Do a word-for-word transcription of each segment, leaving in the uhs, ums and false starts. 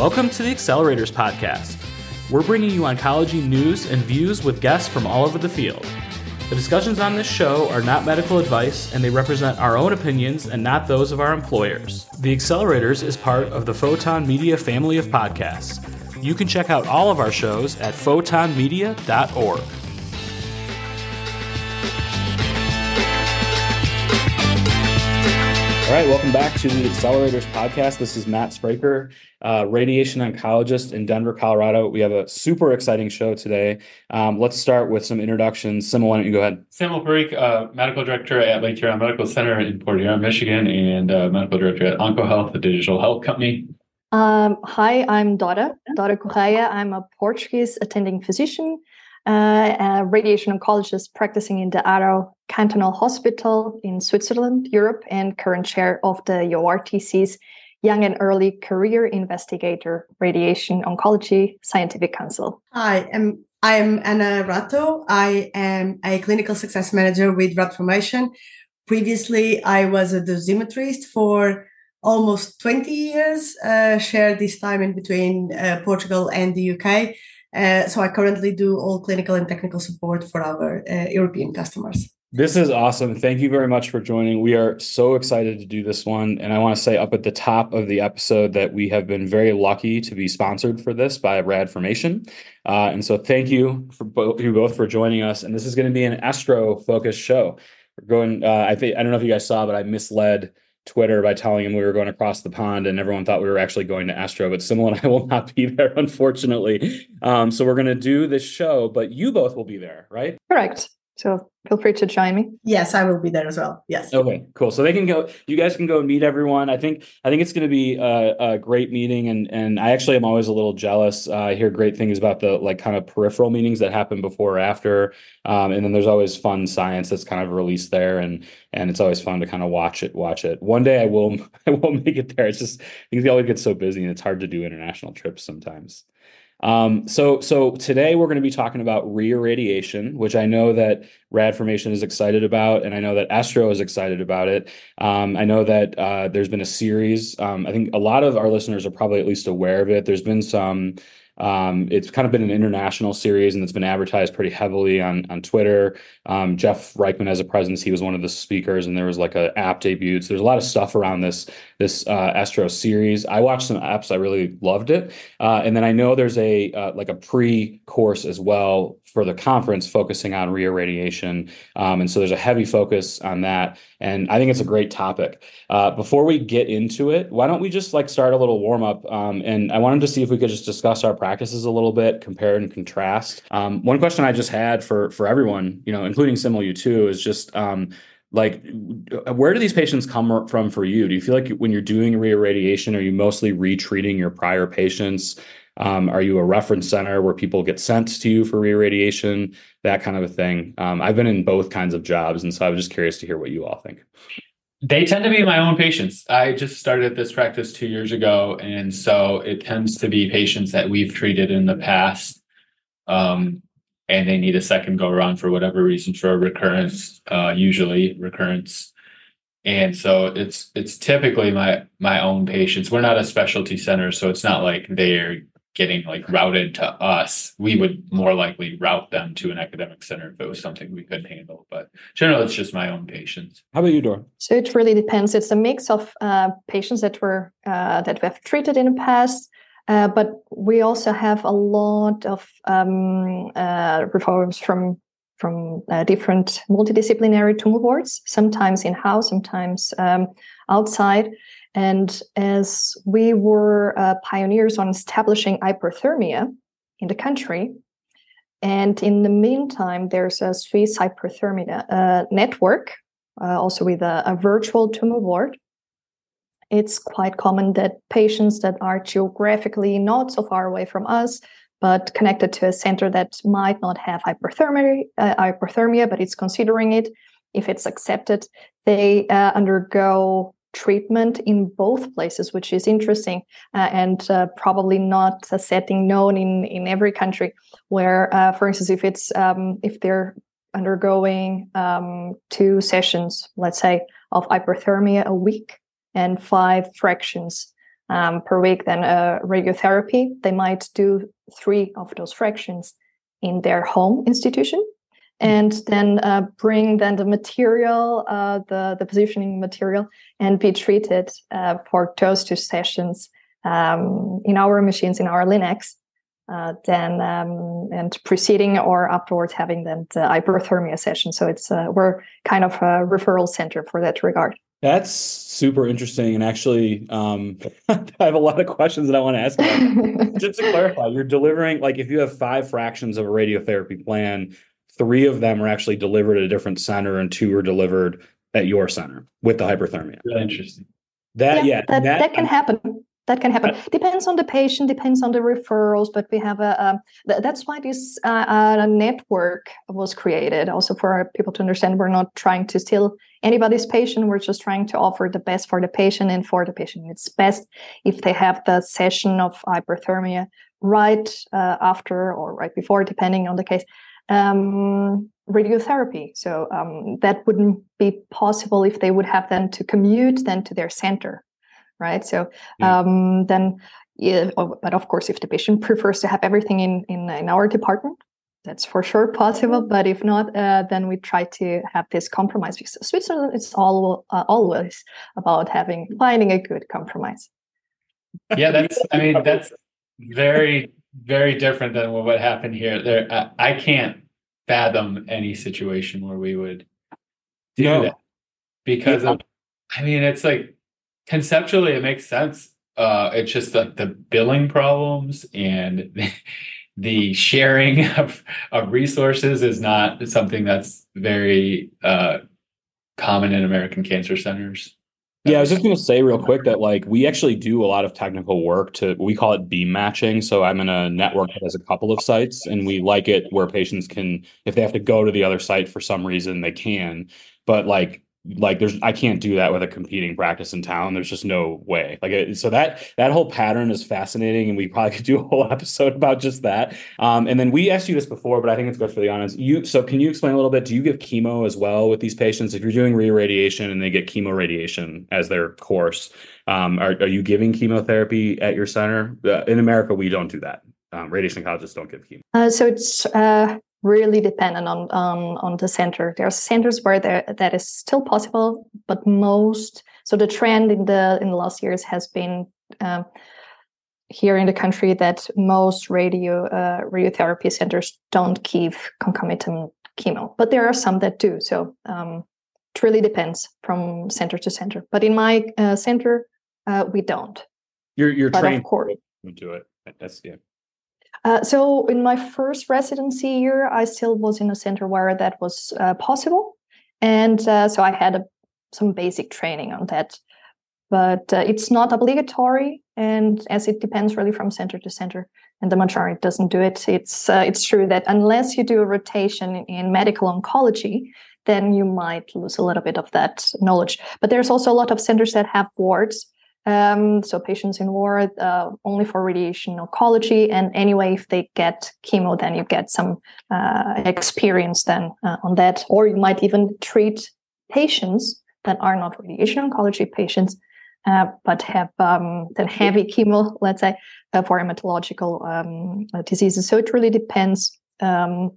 Welcome to the Accelerators Podcast. We're bringing you oncology news and views with guests from all over the field. The discussions on this show are not medical advice, and they represent our own opinions and not those of our employers. The Accelerators is part of the Photon Media family of podcasts. You can check out all of our shows at photon media dot org. All right, welcome back to the Accelerators Podcast. This is Matt Spraker, uh, radiation oncologist in Denver, Colorado. We have a super exciting show today. Um, let's start with some introductions. Simil, why don't you go ahead? Simil Parikh, uh, medical director at Lake Huron Medical Center in Port Huron, Michigan, and uh, medical director at OncoHealth, a digital health company. Um, hi, I'm Dora, Dora Correia. I'm a Portuguese attending physician, uh, a radiation oncologist practicing in the Aarau Cantonal Hospital in Switzerland, Europe, and current chair of the U R T C's Young and Early Career Investigator Radiation Oncology Scientific Council. Hi, I'm, I'm Anna Rato. I am a clinical success manager with Radformation. Previously, I was a dosimetrist for almost twenty years, uh, shared this time in between uh, Portugal and the U K. Uh, so I currently do all clinical and technical support for our uh, European customers. This is awesome. Thank you very much for joining. We are so excited to do this one. And I want to say up at the top of the episode that we have been very lucky to be sponsored for this by Radformation. Uh, and so thank you for both, you both for joining us. And this is going to be an Astro-focused show. We're going, uh, I think, I don't know if you guys saw, but I misled Twitter by telling him we were going across the pond and everyone thought we were actually going to Astro, but Simil and I will not be there, unfortunately. Um, so we're going to do this show, but you both will be there, right? Correct. So feel free to join me. Yes, I will be there as well. Yes. Okay, cool. So they can go, you guys can go meet everyone. I think, I think it's going to be a, a great meeting. And, and I actually am always a little jealous. Uh, I hear great things about the like kind of peripheral meetings that happen before or after. Um, and then there's always fun science that's kind of released there. And, and it's always fun to kind of watch it, watch it. One day I will, I will make it there. It's just, things always get so busy and it's hard to do international trips sometimes. Um, so, so today we're going to be talking about reirradiation, which I know that Radformation is excited about, and I know that Astro is excited about it. Um, I know that uh, there's been a series. Um, I think a lot of our listeners are probably at least aware of it. There's been some. Um, it's kind of been an international series, and it's been advertised pretty heavily on on Twitter. Um, Jeff Reichman has a presence; he was one of the speakers, and there was like an app debuted. So there's a lot of stuff around this this uh, Astro series. I watched some apps; I really loved it. Uh, and then I know there's a uh, like a pre-course as well for the conference focusing on reirradiation, um, and so there's a heavy focus on that. And I think it's a great topic. Uh, before we get into it, why don't we just like start a little warm up? Um, and I wanted to see if we could just discuss our practices a little bit, compare and contrast. Um, one question I just had for for everyone, you know, including Simil, you too, is just um, like, where do these patients come from for you? Do you feel like when you're doing reirradiation, are you mostly retreating your prior patients? Um, are you a reference center where people get sent to you for reirradiation, that kind of a thing? Um, I've been in both kinds of jobs, and so I was just curious to hear what you all think. They tend to be my own patients. I just started this practice two years ago, and so it tends to be patients that we've treated in the past, um, and they need a second go around for whatever reason, for a recurrence, uh, usually recurrence. And so it's it's typically my my own patients. We're not a specialty center, so it's not like they're getting like routed to us. We would more likely route them to an academic center if it was something we couldn't handle. But generally, it's just my own patients. How about you, Dora? So it really depends. It's a mix of uh, patients that were uh, that we have treated in the past, uh, but we also have a lot of um, uh, referrals from from uh, different multidisciplinary tumor boards, sometimes in-house, sometimes um, outside. And as we were uh, pioneers on establishing hyperthermia in the country, and in the meantime, there's a Swiss hyperthermia uh, network, uh, also with a, a virtual tumor board. It's quite common that patients that are geographically not so far away from us, but connected to a center that might not have hyperthermia, uh, hyperthermia, but it's considering it, if it's accepted, they uh, undergo treatment in both places, which is interesting uh, and uh, probably not a setting known in, in every country where, uh, for instance, if it's um, if they're undergoing um, two sessions, let's say, of hyperthermia a week and five fractions um, per week, then uh, radiotherapy. They might do three of those fractions in their home institution, and then uh, bring then the material, uh, the the positioning material, and be treated uh, for those two sessions um, in our machines, in our Linacs. Uh, then um, and preceding or afterwards having then the hyperthermia session. So it's uh, we're kind of a referral center for that regard. That's super interesting. And actually, um, I have a lot of questions that I want to ask about. Just to clarify, you're delivering, like if you have five fractions of a radiotherapy plan, three of them are actually delivered at a different center and two are delivered at your center with the hyperthermia. Really interesting. That, yeah, yeah that, that, that can happen. That can happen. Depends on the patient, depends on the referrals, but we have a, a th- that's why this uh, uh, network was created, also for people to understand we're not trying to steal anybody's patient. We're just trying to offer the best for the patient, and for the patient, it's best if they have the session of hyperthermia right uh, after or right before, depending on the case, um, radiotherapy. So um, that wouldn't be possible if they would have then to commute then to their center. Right. So um, then, yeah, but of course, if the patient prefers to have everything in, in, in our department, that's for sure possible. But if not, uh, then we try to have this compromise, because Switzerland is all, uh, always about having, finding a good compromise. Yeah, that's, I mean, that's very, very different than what happened here. There, I, I can't fathom any situation where we would do No. that because yeah. of, I mean, it's like, conceptually, it makes sense. Uh, it's just like the billing problems and the, the sharing of, of resources is not something that's very uh, common in American cancer centers. Yeah, I was just going to say real quick that like we actually do a lot of technical work to, we call it beam matching. So I'm in a network that has a couple of sites, and we like it where patients can, if they have to go to the other site for some reason, they can. But like, like there's, I can't do that with a competing practice in town. There's just no way. Like, it, so that, that whole pattern is fascinating, and we probably could do a whole episode about just that. Um, and then we asked you this before, but I think it's good for the audience. You, so can you explain a little bit, do you give chemo as well with these patients? If you're doing re-irradiation and they get chemo radiation as their course, um, are, are you giving chemotherapy at your center? Uh, in America, we don't do that. Um, radiation oncologists don't give chemo. Uh, so it's, uh, really dependent on, on on the center. There are centers where there that is still possible, but most so the trend in the in the last years has been um, here in the country that most radio uh, radiotherapy centers don't give concomitant chemo, but there are some that do. So um, it really depends from center to center. But in my uh, center, uh, we don't. You're you're but trained of course to do it. That's yeah. Uh, so in my first residency year, I still was in a center where that was uh, possible. And uh, so I had a, some basic training on that. But uh, it's not obligatory. And as it depends really from center to center, and the majority doesn't do it, it's, uh, it's true that unless you do a rotation in, in medical oncology, then you might lose a little bit of that knowledge. But there's also a lot of centers that have wards. Um, so patients in ward uh, only for radiation oncology, and anyway, if they get chemo, then you get some uh, experience then uh, on that, or you might even treat patients that are not radiation oncology patients, uh, but have um, then heavy chemo, let's say, uh, for hematological um, uh, diseases. So it really depends um,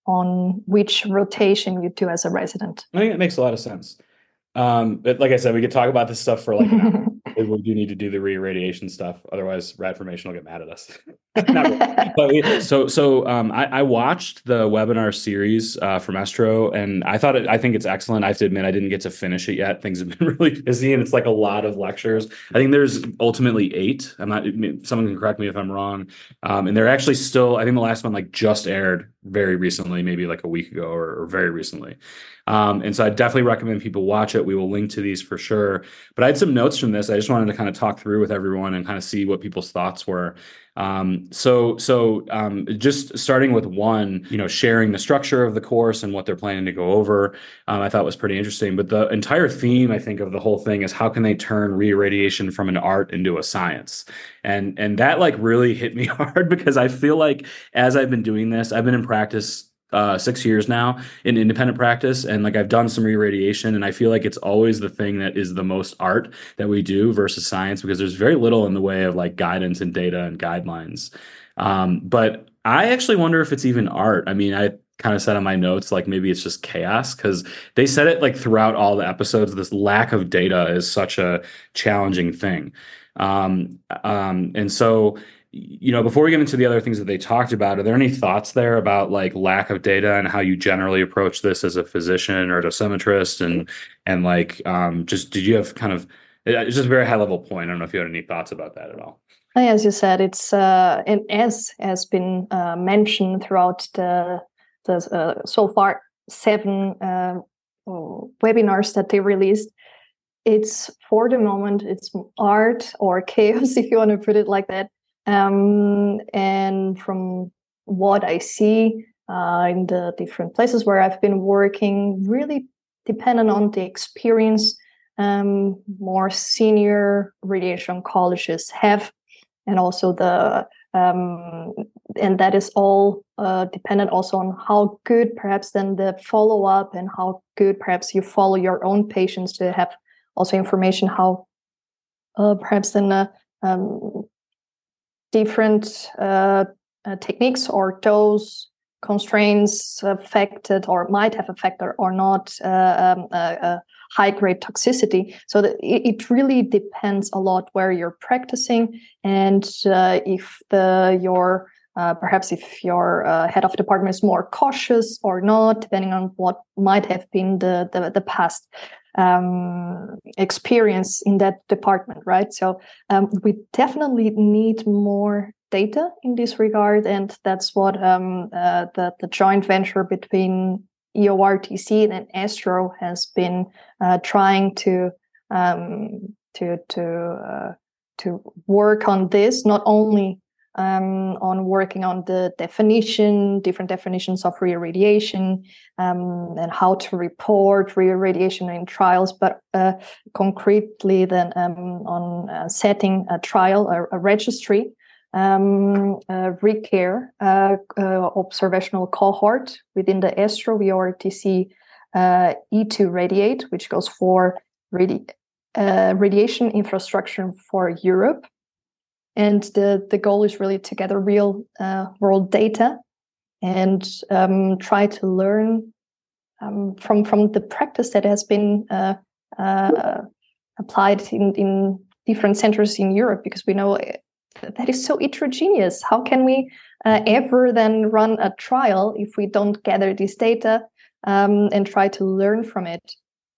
on which rotation you do as a resident. I think it makes a lot of sense. Um, but like I said, we could talk about this stuff for like an hour. We do need to do the re-irradiation stuff. Otherwise, Radformation will get mad at us. Not really. But we, so, so um, I, I watched the webinar series uh, from Estro, and I thought it, I think it's excellent. I have to admit, I didn't get to finish it yet. Things have been really busy, and it's like a lot of lectures. I think there's ultimately eight. I'm not. Someone can correct me if I'm wrong. Um, and they're actually still. I think the last one like just aired very recently, maybe like a week ago or, or very recently. Um, and so I definitely recommend people watch it. We will link to these for sure. But I had some notes from this. I just wanted to kind of talk through with everyone and kind of see what people's thoughts were. Um, so, so um, just starting with one, you know, sharing the structure of the course and what they're planning to go over, um, I thought was pretty interesting. But the entire theme, I think, of the whole thing is how can they turn re-irradiation from an art into a science? And and that like really hit me hard, because I feel like as I've been doing this, I've been in practice uh, six years now in independent practice. And like I've done some re-radiation, and I feel like it's always the thing that is the most art that we do versus science, because there's very little in the way of like guidance and data and guidelines. Um, but I actually wonder if it's even art. I mean, I kind of said on my notes, like maybe it's just chaos, because they said it like throughout all the episodes, this lack of data is such a challenging thing. Um, um, and so, you know, before we get into the other things that they talked about, are there any thoughts there about like lack of data and how you generally approach this as a physician or a dosimetrist, and and like um, just did you have kind of, it's just a very high level point. I don't know if you had any thoughts about that at all. As you said, it's uh, and as has been uh, mentioned throughout the the uh, so far seven uh, webinars that they released. It's for the moment, it's art or chaos, if you want to put it like that. Um, and from what I see uh, in the different places where I've been working, really dependent on the experience um, more senior radiation oncologists have, and also the um, and that is all uh, dependent also on how good perhaps then the follow up, and how good perhaps you follow your own patients to have also information how uh, perhaps then uh, um, different uh, uh, techniques or dose constraints affected or might have affected or not uh, um, uh, uh, high grade toxicity. So that it, it really depends a lot where you're practicing, and uh, if the your uh, perhaps if your uh, head of department is more cautious or not, depending on what might have been the the, the past um, experience in that department, right? So um, we definitely need more data in this regard, and that's what um, uh, the the joint venture between E O R T C and ASTRO has been uh, trying to um, to to uh, to work on this, not only um, on working on the definition, different definitions of re-irradiation, um, and how to report re-irradiation in trials, but uh, concretely then um, on uh, setting a trial, a, a registry, um, uh, ReCare uh, uh, observational cohort within the ASTRO E O R T C uh, E two Radiate, which goes for radi- uh, radiation infrastructure for Europe. And the, the goal is really to gather real uh, world data and um, try to learn um, from, from the practice that has been uh, uh, applied in, in different centers in Europe, because we know that is so heterogeneous. How can we uh, ever then run a trial if we don't gather this data um, and try to learn from it?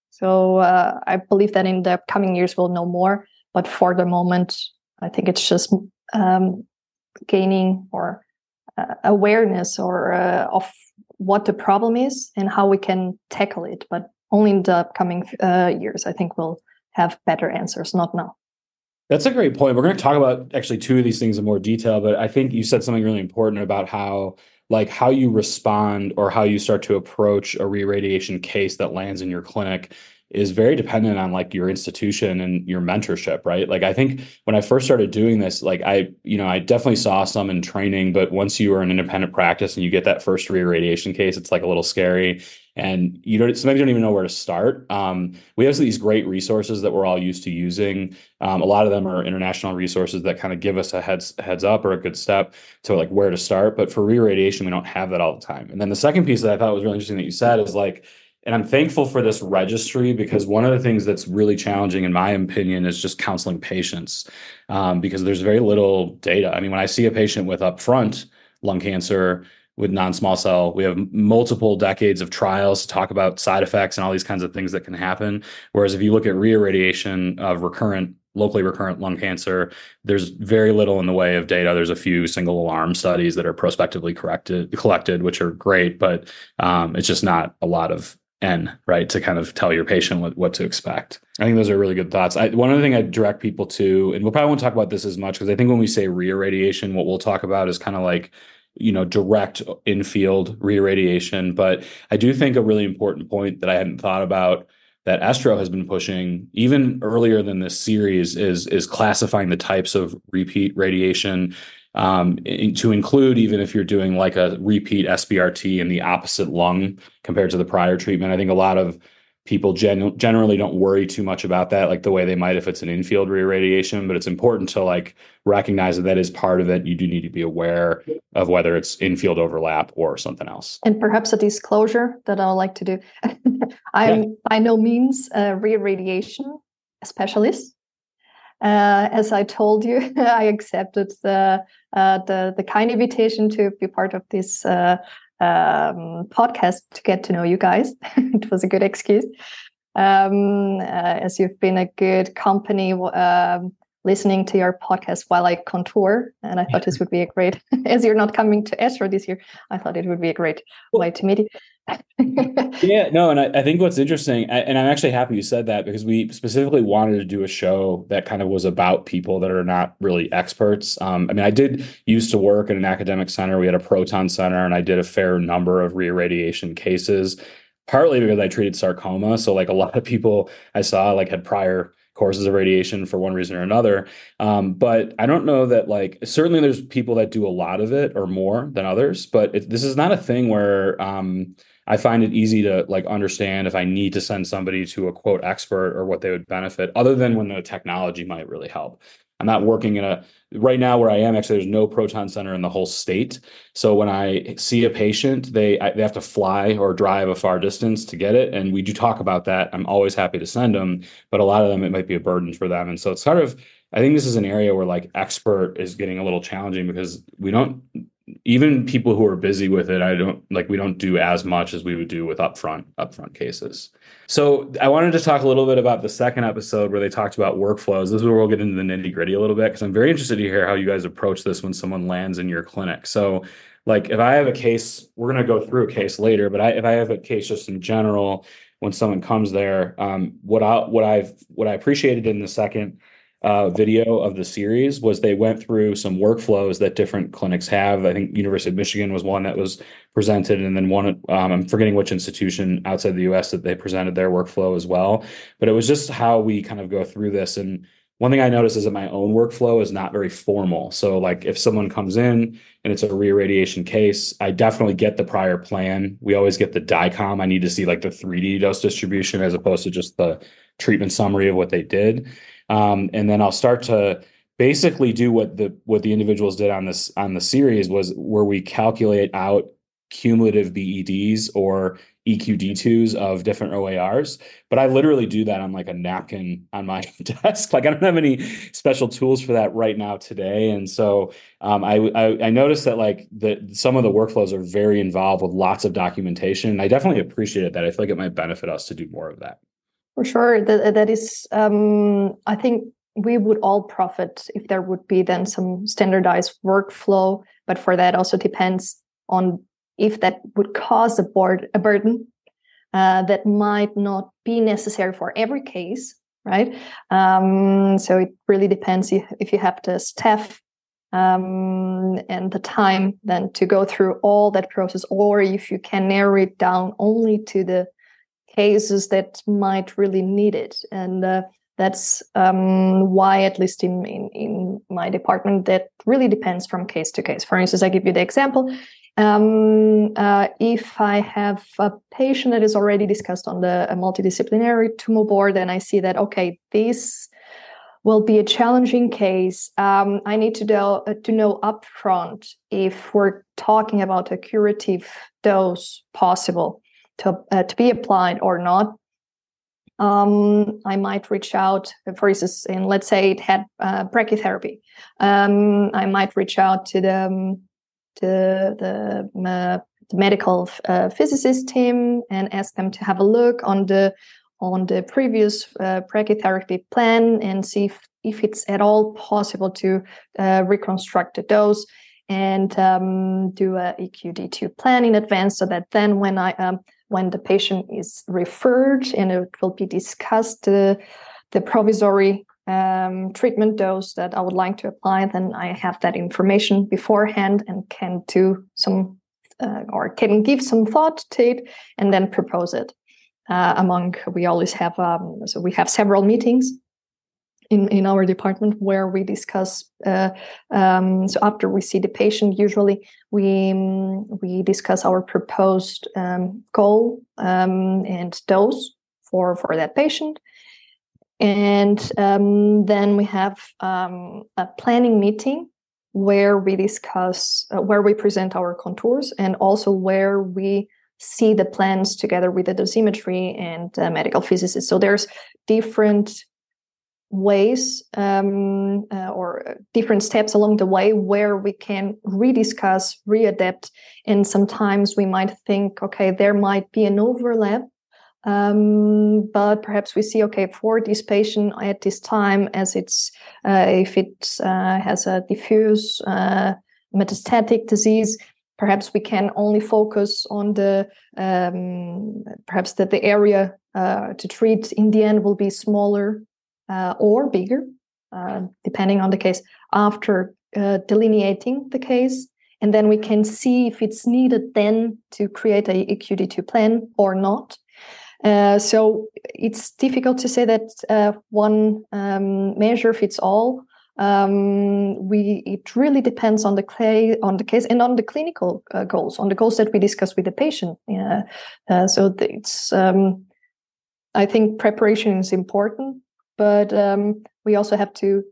So uh, I believe that in the coming years we'll know more. But for the moment, I think it's just um, gaining or uh, awareness or uh, of what the problem is and how we can tackle it. But only in the coming uh, years, I think we'll have better answers, not now. That's a great point. We're going to talk about actually two of these things in more detail, but I think you said something really important about how, like, how you respond or how you start to approach a re-radiation case that lands in your clinic is very dependent on like your institution and your mentorship, right? Like, I think when I first started doing this, like I, you know, I definitely saw some in training, but once you are an independent practice and you get that first re-radiation case, it's like a little scary. And you don't, sometimes you don't even know where to start. Um, we have these great resources that we're all used to using. Um, a lot of them are international resources that kind of give us a heads heads up or a good step to like where to start. But for re-radiation, we don't have that all the time. And then the second piece that I thought was really interesting that you said is like, and I'm thankful for this registry, because one of the things that's really challenging, in my opinion, is just counseling patients um, because there's very little data. I mean, when I see a patient with upfront lung cancer with non-small cell, we have multiple decades of trials to talk about side effects and all these kinds of things that can happen. Whereas if you look at re-irradiation of recurrent, locally recurrent lung cancer, there's very little in the way of data. There's a few single alarm studies that are prospectively corrected, collected, which are great, but um, it's just not a lot of N, right, to kind of tell your patient what, what to expect. I think those are really good thoughts. I, one other thing I direct people to, and we'll probably won't talk about this as much, because I think when we say re-irradiation, what we'll talk about is kind of like, you know, direct in-field re-irradiation. But I do think a really important point that I hadn't thought about that ASTRO has been pushing even earlier than this series is, is classifying the types of repeat radiation um, in, to include even if you're doing like a repeat S B R T in the opposite lung compared to the prior treatment. I think a lot of people gen- generally don't worry too much about that, like the way they might if it's an infield reirradiation, but it's important to like recognize that that is part of it. You do need to be aware of whether it's infield overlap or something else. And perhaps a disclosure that I would like to do. I'm yeah. by no means a reirradiation specialist. Uh, as I told you, I accepted the, uh, the the kind invitation to be part of this uh, um, podcast to get to know you guys. It was a good excuse, um, uh, as you've been a good company um, listening to your podcast while I contour, and I thought this would be a great. As you're not coming to ESHRE this year, I thought it would be a great way to meet you. Yeah, no, and I, I think what's interesting, and I'm actually happy you said that, because we specifically wanted to do a show that kind of was about people that are not really experts. Um, I mean, I did used to work in an academic center. We had a proton center, and I did a fair number of reirradiation cases, partly because I treated sarcoma. So like a lot of people I saw like had prior courses of radiation for one reason or another. Um, but I don't know that like, certainly there's people that do a lot of it or more than others, but it, this is not a thing where um, I find it easy to like understand if I need to send somebody to a quote expert or what they would benefit, other than when the technology might really help. I'm not working in a, right now where I am, actually, there's no proton center in the whole state. So when I see a patient, they I, they have to fly or drive a far distance to get it. And we do talk about that. I'm always happy to send them, but a lot of them, it might be a burden for them. And so it's sort of, I think this is an area where like expert is getting a little challenging, because we don't, even people who are busy with it, I don't like, we don't do as much as we would do with upfront, upfront cases. So I wanted to talk a little bit about the second episode where they talked about workflows. This is where we'll get into the nitty gritty a little bit, because I'm very interested to hear how you guys approach this when someone lands in your clinic. So like if I have a case, we're going to go through a case later, but I, if I have a case just in general, when someone comes there, um, what I, what I've, what I appreciated in the second Uh, video of the series was they went through some workflows that different clinics have. I think University of Michigan was one that was presented, and then one, um, I'm forgetting which institution outside the U S that they presented their workflow as well. But it was just how we kind of go through this. And one thing I noticed is that my own workflow is not very formal. So like if someone comes in and it's a reirradiation case, I definitely get the prior plan. We always get the DICOM. I need to see like the three D dose distribution as opposed to just the treatment summary of what they did. Um, and then I'll start to basically do what the what the individuals did on this on the series, was where we calculate out cumulative B E Ds or E Q D twos of different O A Rs. But I literally do that on like a napkin on my desk. Like I don't have any special tools for that right now today. And so um, I, I I noticed that like the some of the workflows are very involved with lots of documentation. And I definitely appreciated that. I feel like it might benefit us to do more of that. For sure, that that is. Um, I think we would all profit if there would be then some standardized workflow. But for that, also depends on if that would cause a board a burden uh, that might not be necessary for every case, right? Um, so it really depends if, if you have the staff um, and the time then to go through all that process, or if you can narrow it down only to the cases that might really need it. And uh, that's um, why, at least in, in, in my department, that really depends from case to case. For instance, I give you the example. Um, uh, if I have a patient that is already discussed on the multidisciplinary tumor board, and I see that, okay, this will be a challenging case, um, I need to, do, uh, to know upfront if we're talking about a curative dose possible to, uh, to be applied or not. Um, I might reach out, for instance, in let's say it had uh, brachytherapy. Um, I might reach out to the um, to the, uh, the medical uh, physicist team and ask them to have a look on the on the previous uh, brachytherapy plan and see if, if it's at all possible to uh, reconstruct the dose and um, do a E Q D two plan in advance, so that then when I um, when the patient is referred and it will be discussed uh, the provisory um, treatment dose that I would like to apply, then I have that information beforehand and can do some uh, or can give some thought to it and then propose it. Uh, among we always have um, so we have several meetings in, in our department where we discuss, uh, um, so after we see the patient, usually we um, we discuss our proposed um, goal um, and dose for, for that patient. And um, then we have um, a planning meeting where we discuss, uh, where we present our contours, and also where we see the plans together with the dosimetry and uh, medical physicists. So there's different ways um, uh, or different steps along the way where we can rediscuss, readapt, and sometimes we might think, okay, there might be an overlap, um, but perhaps we see, okay, for this patient at this time, as it's uh, if it uh, has a diffuse uh, metastatic disease, perhaps we can only focus on the um, perhaps that the area uh, to treat in the end will be smaller uh, or bigger, uh, depending on the case, after uh, delineating the case. And then we can see if it's needed then to create a, a Q D two plan or not. Uh, so it's difficult to say that uh, one um, measure fits all. Um, we it really depends on the cla- on the case and on the clinical uh, goals, on the goals that we discuss with the patient. Uh, uh, so it's um, I think preparation is important, but um, we also have to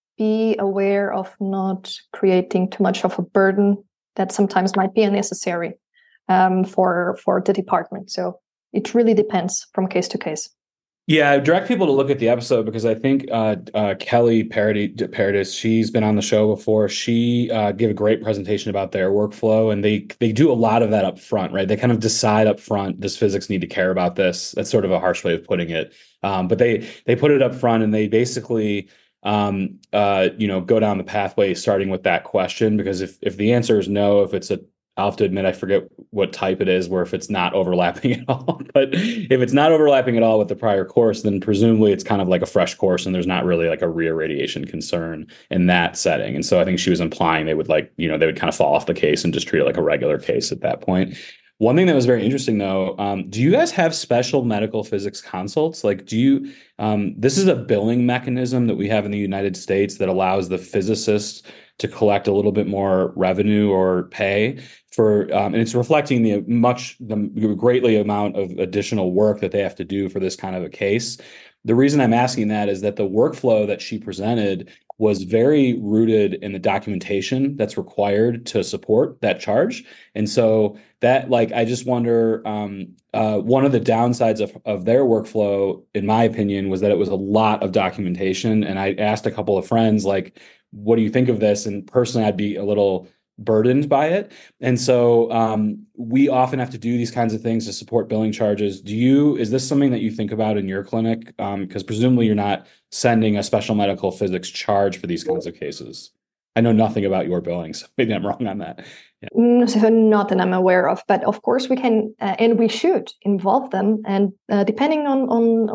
be aware of not creating too much of a burden that sometimes might be unnecessary um, for for the department. So it really depends from case to case. Yeah, I direct people to look at the episode because I think uh, uh, Kelly Paradis, she's been on the show before. She uh, gave a great presentation about their workflow, and they they do a lot of that up front, right? They kind of decide up front, does physics need to care about this? That's sort of a harsh way of putting it, um, but they they put it up front, and they basically um, uh, you know go down the pathway starting with that question, because if if the answer is no, if it's a I'll have to admit, I forget what type it is, where if it's not overlapping at all. But if it's not overlapping at all with the prior course, then presumably it's kind of like a fresh course and there's not really like a reirradiation concern in that setting. And so I think she was implying they would like, you know, they would kind of fall off the case and just treat it like a regular case at that point. One thing that was very interesting, though, um, do you guys have special medical physics consults? Like, do you, um, this is a billing mechanism that we have in the United States that allows the physicists to collect a little bit more revenue or pay for, um, and it's reflecting the much, the greatly amount of additional work that they have to do for this kind of a case. The reason I'm asking that is that the workflow that she presented was very rooted in the documentation that's required to support that charge. And so that, like, I just wonder, um, uh, one of the downsides of, of their workflow, in my opinion, was that it was a lot of documentation. And I asked a couple of friends, like, what do you think of this? And personally, I'd be a little burdened by it. And so um, we often have to do these kinds of things to support billing charges. Do you, is this something that you think about in your clinic? Because um, presumably you're not sending a special medical physics charge for these kinds of cases. I know nothing about your billing, so maybe I'm wrong on that. Yeah. So not that I'm aware of, but of course we can uh, and we should involve them. And uh, depending on on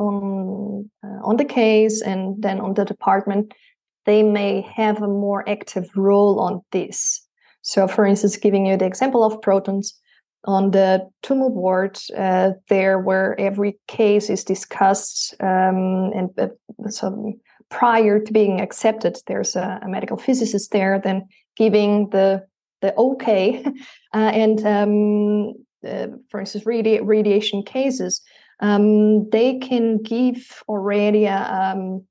on uh, on the case and then on the department, they may have a more active role on this. So, for instance, giving you the example of protons on the T U M O board, uh, there where every case is discussed um, and uh, so prior to being accepted, there's a, a medical physicist there, then giving the the okay, uh, and um, uh, for instance, radi- radiation cases, um, they can give already a, um,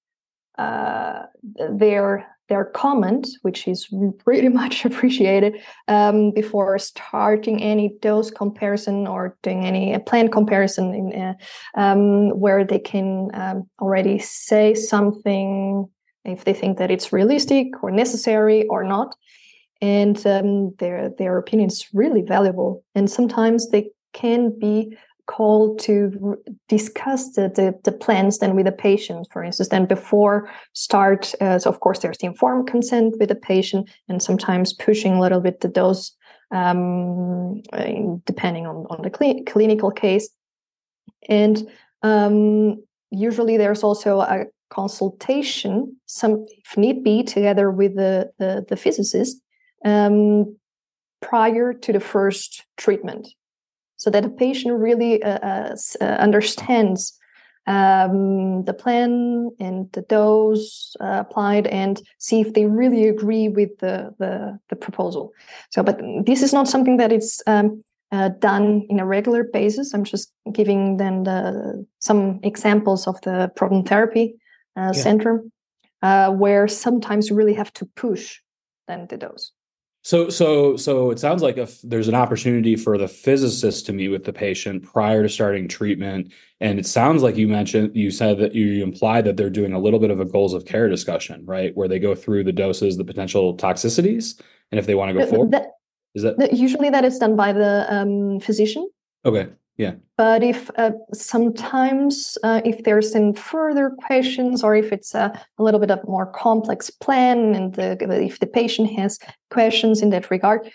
uh, their their comment, which is pretty much appreciated, um, before starting any dose comparison or doing any plan comparison, in, uh, um, where they can um, already say something if they think that it's realistic or necessary or not. And um, their their opinion is really valuable. And sometimes they can be called to discuss the, the, the plans then with the patient, for instance, then before start. Uh, so of course there's the informed consent with the patient, and sometimes pushing a little bit the dose um, depending on, on the cl- clinical case. And um, usually there's also a consultation, some if need be, together with the, the, the physicist um, prior to the first treatment, so that the patient really uh, uh, understands um, the plan and the dose uh, applied, and see if they really agree with the, the, the proposal. So, but this is not something that is um, uh, done in a regular basis. I'm just giving then the, some examples of the proton therapy uh, yeah. center, uh, where sometimes you really have to push then the dose. So, so, so it sounds like if there's an opportunity for the physicist to meet with the patient prior to starting treatment. And it sounds like you mentioned, you said that you implied that they're doing a little bit of a goals of care discussion, right? Where they go through the doses, the potential toxicities, and if they want to go forward. That, is that, that usually that is done by the um, physician? Okay. Yeah. But if uh, sometimes uh, if there's then further questions, or if it's a, a little bit of more complex plan, and the, if the patient has questions in that regard,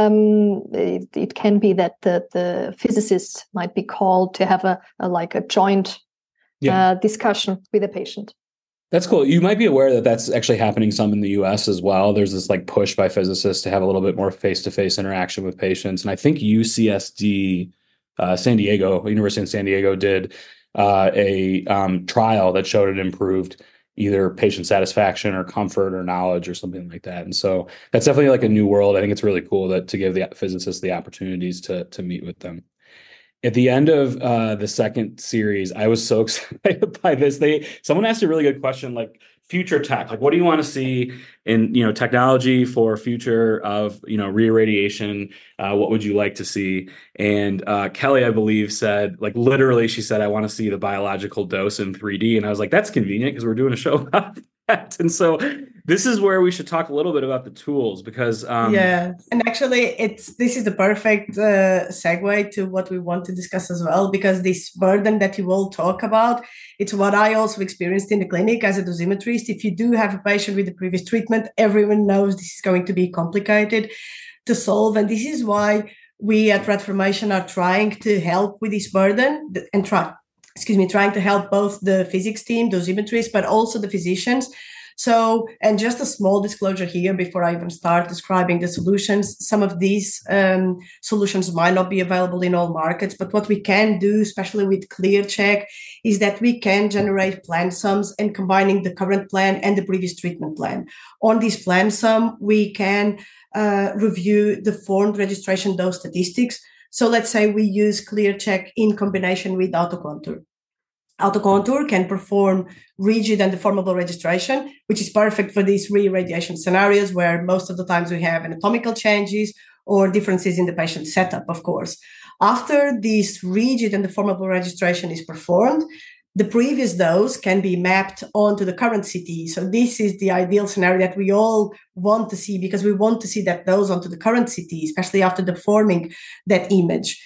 um, it, it can be that the, the physicist might be called to have a, a like a joint yeah. uh, discussion with the patient. That's cool. You might be aware that that's actually happening some in the U S as well. There's this like push by physicists to have a little bit more face-to-face interaction with patients, and I think U C S D. Uh, San Diego, University of San Diego did uh, a um, trial that showed it improved either patient satisfaction or comfort or knowledge or something like that. And so that's definitely like a new world. I think it's really cool that to give the physicists the opportunities to to meet with them. At the end of uh, the second series, I was so excited by this. They someone asked a really good question, like future tech. Like, what do you want to see in you know technology for future of you know reirradiation? Uh, what would you like to see? And uh, Kelly, I believe, said like literally, she said, "I want to see the biological dose in three D." And I was like, "That's convenient because we're doing a show about that." And so this is where we should talk a little bit about the tools because um, yeah, and actually, it's this is the perfect uh, segue to what we want to discuss as well, because this burden that you all talk about, it's what I also experienced in the clinic as a dosimetrist. If you do have a patient with the previous treatment, everyone knows this is going to be complicated to solve, and this is why we at Radformation are trying to help with this burden and try. excuse me, trying to help both the physics team, dosimetrists, but also the physicians. So, and just a small disclosure here before I even start describing the solutions, some of these um, solutions might not be available in all markets, but what we can do, especially with ClearCheck, is that we can generate plan sums and combining the current plan and the previous treatment plan. On this plan sum, we can uh, review the formed registration dose statistics. So let's say we use ClearCheck in combination with AutoContour. AutoContour can perform rigid and deformable registration, which is perfect for these re-irradiation scenarios where most of the times we have anatomical changes or differences in the patient setup, of course. After this rigid and deformable registration is performed, the previous dose can be mapped onto the current C T E. So this is the ideal scenario that we all want to see, because we want to see that dose onto the current C T E, especially after deforming that image.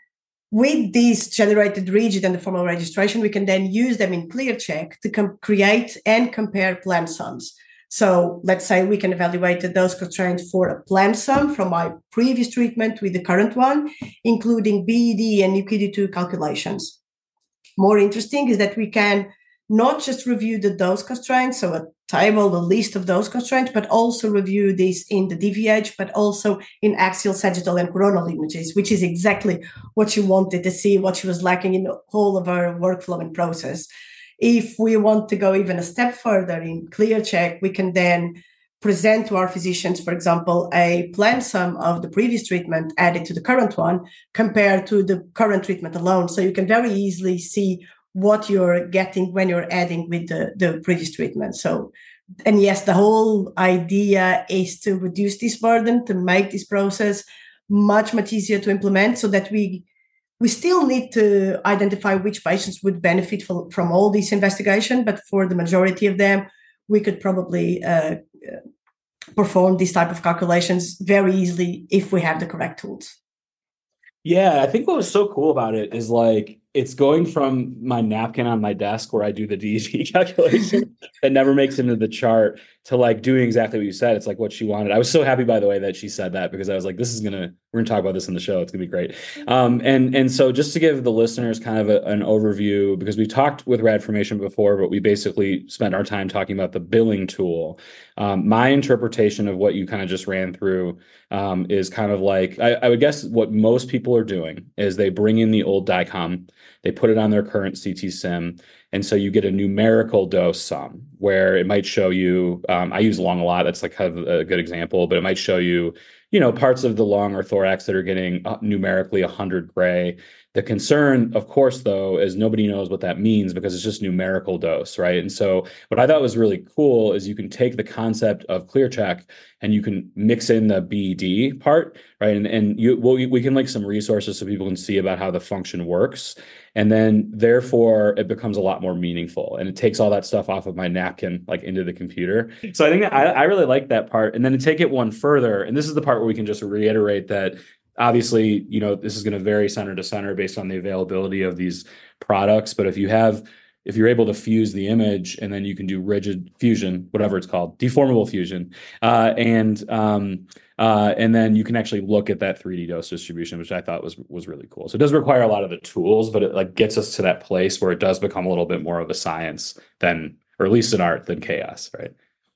With this generated rigid and deformable registration, we can then use them in ClearCheck to com- create and compare plan sums. So let's say we can evaluate the dose constraint for a plan sum from my previous treatment with the current one, including B E D and U Q D two calculations. More interesting is that we can not just review the dose constraints, so a table, a list of dose constraints, but also review this in the D V H, but also in axial, sagittal, and coronal images, which is exactly what you wanted to see, what she was lacking in the whole of our workflow and process. If we want to go even a step further in ClearCheck, we can then present to our physicians, for example, a plan sum of the previous treatment added to the current one compared to the current treatment alone. So you can very easily see what you're getting when you're adding with the, the previous treatment. So, and yes, the whole idea is to reduce this burden, to make this process much, much easier to implement, so that we we still need to identify which patients would benefit from, from all this investigation. But for the majority of them, we could probably uh, perform this type of calculations very easily if we have the correct tools. Yeah, I think what was so cool about it is like it's going from my napkin on my desk where I do the D E T calculation that never makes it into the chart to like doing exactly what you said. It's like what she wanted. I was so happy, by the way, that she said that, because I was like, this is gonna we're gonna talk about this in the show. It's gonna be great. Um, and and so just to give the listeners kind of a, an overview, because we talked with Radformation before, but we basically spent our time talking about the billing tool. Um, my interpretation of what you kind of just ran through um, is kind of like I, I would guess what most people are doing is they bring in the old DICOM. They put it on their current C T sim. And so you get a numerical dose sum where it might show you, um, I use lung a lot. That's like kind of a good example, but it might show you, you know, parts of the lung or thorax that are getting uh, numerically one hundred gray. The concern, of course, though, is nobody knows what that means because it's just numerical dose, right? And so what I thought was really cool is you can take the concept of ClearCheck and you can mix in the B E D part, right? And and you well, we can link some resources so people can see about how the function works. And then therefore it becomes a lot more meaningful and it takes all that stuff off of my napkin, like into the computer. So I think that I, I really like that part. And then to take it one further, and this is the part where we can just reiterate that obviously, you know, this is going to vary center to center based on the availability of these products. But if you have, if you're able to fuse the image and then you can do rigid fusion, whatever it's called, deformable fusion, uh, and um, uh, and then you can actually look at that three D dose distribution, which I thought was was really cool. So it does require a lot of the tools, but it like gets us to that place where it does become a little bit more of a science than, or at least an art than chaos, right?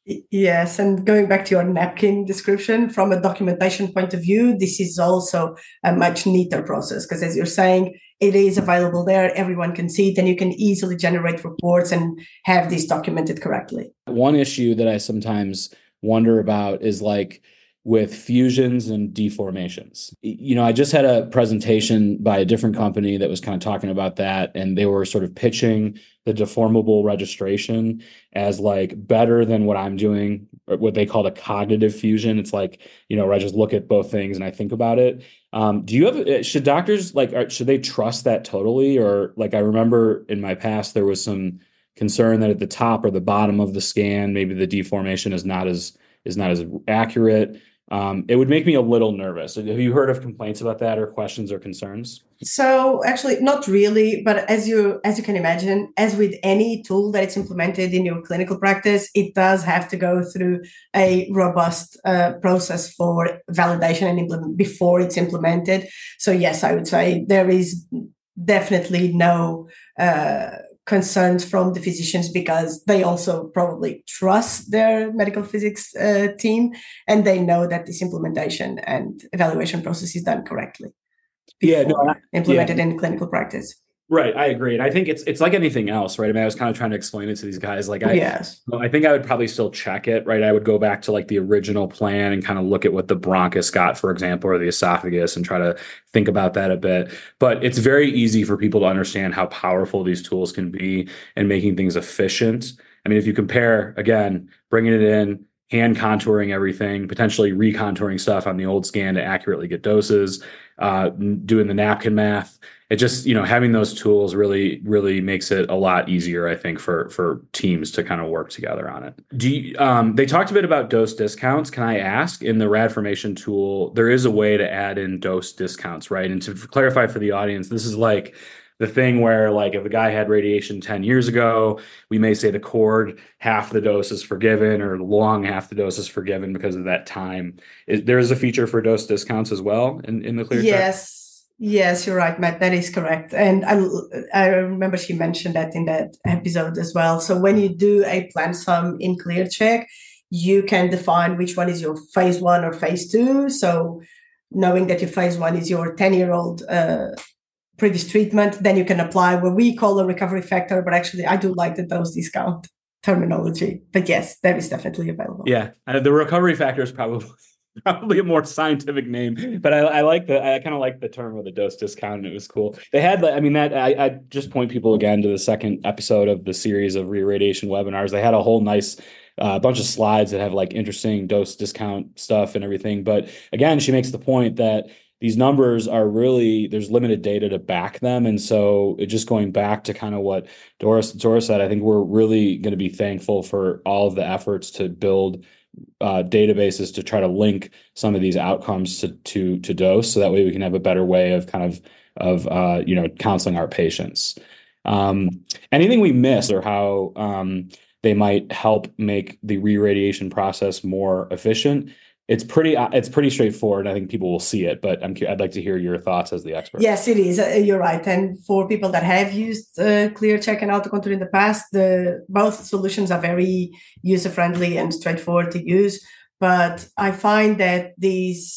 Yes, and going back to your napkin description, from a documentation point of view, this is also a much neater process because, as you're saying, it is available there. Everyone can see it, and you can easily generate reports and have this documented correctly. One issue that I sometimes wonder about is like with fusions and deformations. You know, I just had a presentation by a different company that was kind of talking about that, and they were sort of pitching the deformable registration as like better than what I'm doing, or what they call a cognitive fusion. It's like, you know, where I just look at both things and I think about it. Um, do you have, should doctors like, are, should they trust that totally? Or like, I remember in my past, there was some concern that at the top or the bottom of the scan, maybe the deformation is not as, is not as accurate. Um, it would make me a little nervous. Have you heard of complaints about that or questions or concerns? So actually, not really, but as you as you can imagine, as with any tool that it's implemented in your clinical practice, it does have to go through a robust uh, process for validation and implement before it's implemented. So yes, I would say there is definitely no uh, concerns from the physicians because they also probably trust their medical physics uh, team and they know that this implementation and evaluation process is done correctly. Yeah, no, I, implemented yeah. in clinical practice. Right, I agree, and I think it's it's like anything else, right? I mean, I was kind of trying to explain it to these guys. Like, I, yes, I think I would probably still check it, right? I would go back to like the original plan and kind of look at what the bronchus got, for example, or the esophagus, and try to think about that a bit. But it's very easy for people to understand how powerful these tools can be in making things efficient. I mean, if you compare again, bringing it in, hand contouring everything, potentially recontouring stuff on the old scan to accurately get doses, uh, doing the napkin math. It just, you know, having those tools really, really makes it a lot easier, I think, for for teams to kind of work together on it. Do you, um, they talked a bit about dose discounts. Can I ask, in the RadFormation tool, there is a way to add in dose discounts, right? And to clarify for the audience, this is like the thing where, like, if a guy had radiation ten years ago, we may say the cord, half the dose is forgiven, or lung, half the dose is forgiven because of that time. Is, there is a feature for dose discounts as well in, in the ClearCheck? Yes. Yes, you're right, Matt. That is correct. And I, I remember she mentioned that in that episode as well. So when you do a plan sum in ClearCheck, you can define which one is your phase one or phase two. So knowing that your phase one is your ten-year-old uh, previous treatment, then you can apply what we call a recovery factor. But actually, I do like the dose discount terminology. But yes, that is definitely available. Yeah, uh, the recovery factor is probably... probably a more scientific name, but I, I like the I kind of like the term of the dose discount, and it was cool. They had, I mean, that I, I just point people again to the second episode of the series of re-radiation webinars. They had a whole nice uh, bunch of slides that have like interesting dose discount stuff and everything. But again, she makes the point that these numbers are really, there's limited data to back them. And so it just going back to kind of what Doris, Doris said, I think we're really going to be thankful for all of the efforts to build Uh, databases to try to link some of these outcomes to to to dose, so that way we can have a better way of kind of of uh, you know counseling our patients. Um, anything we missed, or how um, they might help make the re-radiation process more efficient? It's pretty it's pretty straightforward. I think people will see it, but I'm I'd like to hear your thoughts as the expert. Yes, it is. Uh, you're right. And for people that have used uh, ClearCheck and AutoContour in the past, the both solutions are very user-friendly and straightforward to use. But I find that these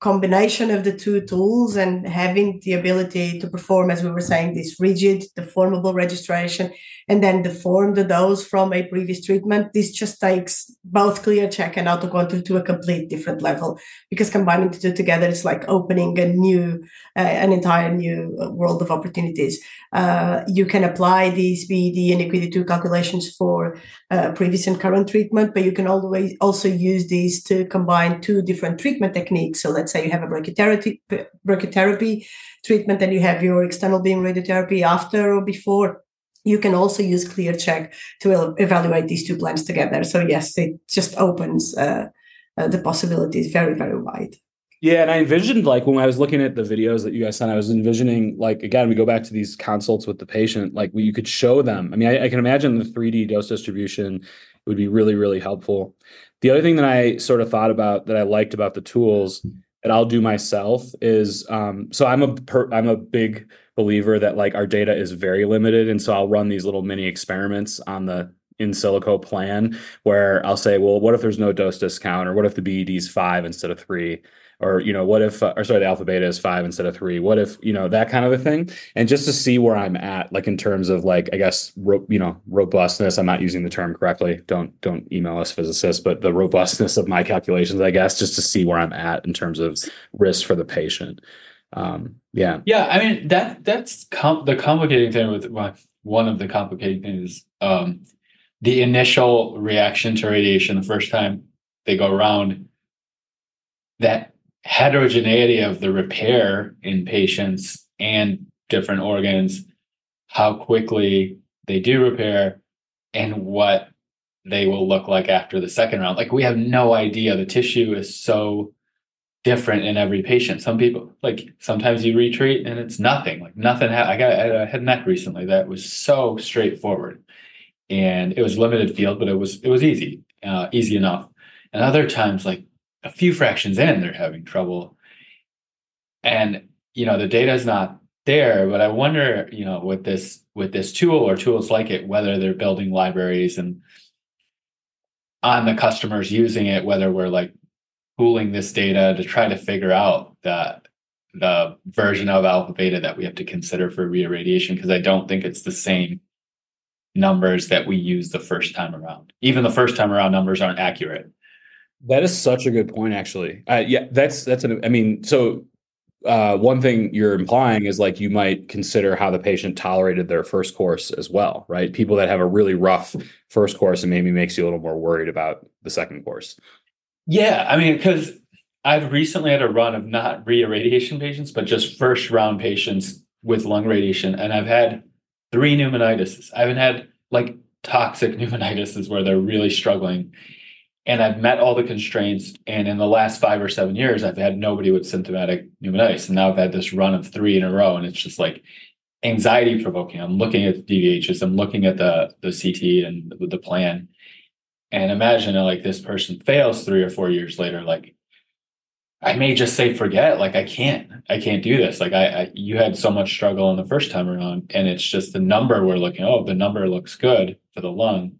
combination of the two tools and having the ability to perform, as we were saying, this rigid, deformable registration, and then deform the dose from a previous treatment, this just takes both ClearCheck and AutoContour to a complete different level, because combining the two together is like opening a new, uh, an entire new world of opportunities. Uh, you can apply these B E D and E Q D two calculations for uh, previous and current treatment, but you can always also use these to combine two different treatment techniques. So let's say you have a brachytherapy, brachytherapy treatment and you have your external beam radiotherapy after or before. You can also use ClearCheck to evaluate these two plans together. So yes, it just opens uh, uh, the possibilities very, very wide. Yeah, and I envisioned, like, when I was looking at the videos that you guys sent, I was envisioning, like, again, we go back to these consults with the patient, like, you could show them. I mean, I, I can imagine the three D dose distribution would be really, really helpful. The other thing that I sort of thought about that I liked about the tools that I'll do myself is, um, so I'm a per, I'm a big believer that, like, our data is very limited, and so I'll run these little mini experiments on the in silico plan where I'll say, well, what if there's no dose discount, or what if the B E D is five instead of three? Or, you know, what if, uh, or sorry, the alpha beta is five instead of three? What if, you know, that kind of a thing? And just to see where I'm at, like, in terms of, like, I guess, ro- you know, robustness, I'm not using the term correctly. Don't, don't email us physicists, but the robustness of my calculations, I guess, just to see where I'm at in terms of risk for the patient. Um, yeah. Yeah. I mean, that, that's com- the complicating thing with, well, one of the complicating things is, um, the initial reaction to radiation the first time they go around, that heterogeneity of the repair in patients and different organs, how quickly they do repair, and what they will look like after the second round. Like, we have no idea. The tissue is so different in every patient. Some people, like, sometimes you retreat and it's nothing, like nothing. Ha- I got a head and neck recently that was so straightforward, and it was limited field, but it was, it was easy, uh, easy enough. And other times, like, a few fractions in, they're having trouble. And, you know, the data is not there, but I wonder, you know, with this, with this tool or tools like it, whether they're building libraries and on the customers using it, whether we're like pooling this data to try to figure out the, the version of alpha beta that we have to consider for reirradiation, because I don't think it's the same numbers that we use the first time around. Even the first time around numbers aren't accurate. That is such a good point, actually. Uh, yeah, that's that's an. I mean, so uh, one thing you're implying is, like, you might consider how the patient tolerated their first course as well, right? People that have a really rough first course and maybe makes you a little more worried about the second course. Yeah, I mean, because I've recently had a run of not reirradiation patients, but just first round patients with lung radiation, and I've had three pneumonitis. I haven't had, like, toxic pneumonitis where they're really struggling. And I've met all the constraints. And in the last five or seven years, I've had nobody with symptomatic pneumonitis. And now I've had this run of three in a row. And it's just, like, anxiety provoking. I'm looking at the D V Hs. I'm looking at the, the C T and the, the plan. And imagine, like, this person fails three or four years later. Like, I may just say, forget, like, I can't, I can't do this. Like, I, I, you had so much struggle on the first time around. And it's just the number we're looking, oh, the number looks good for the lung.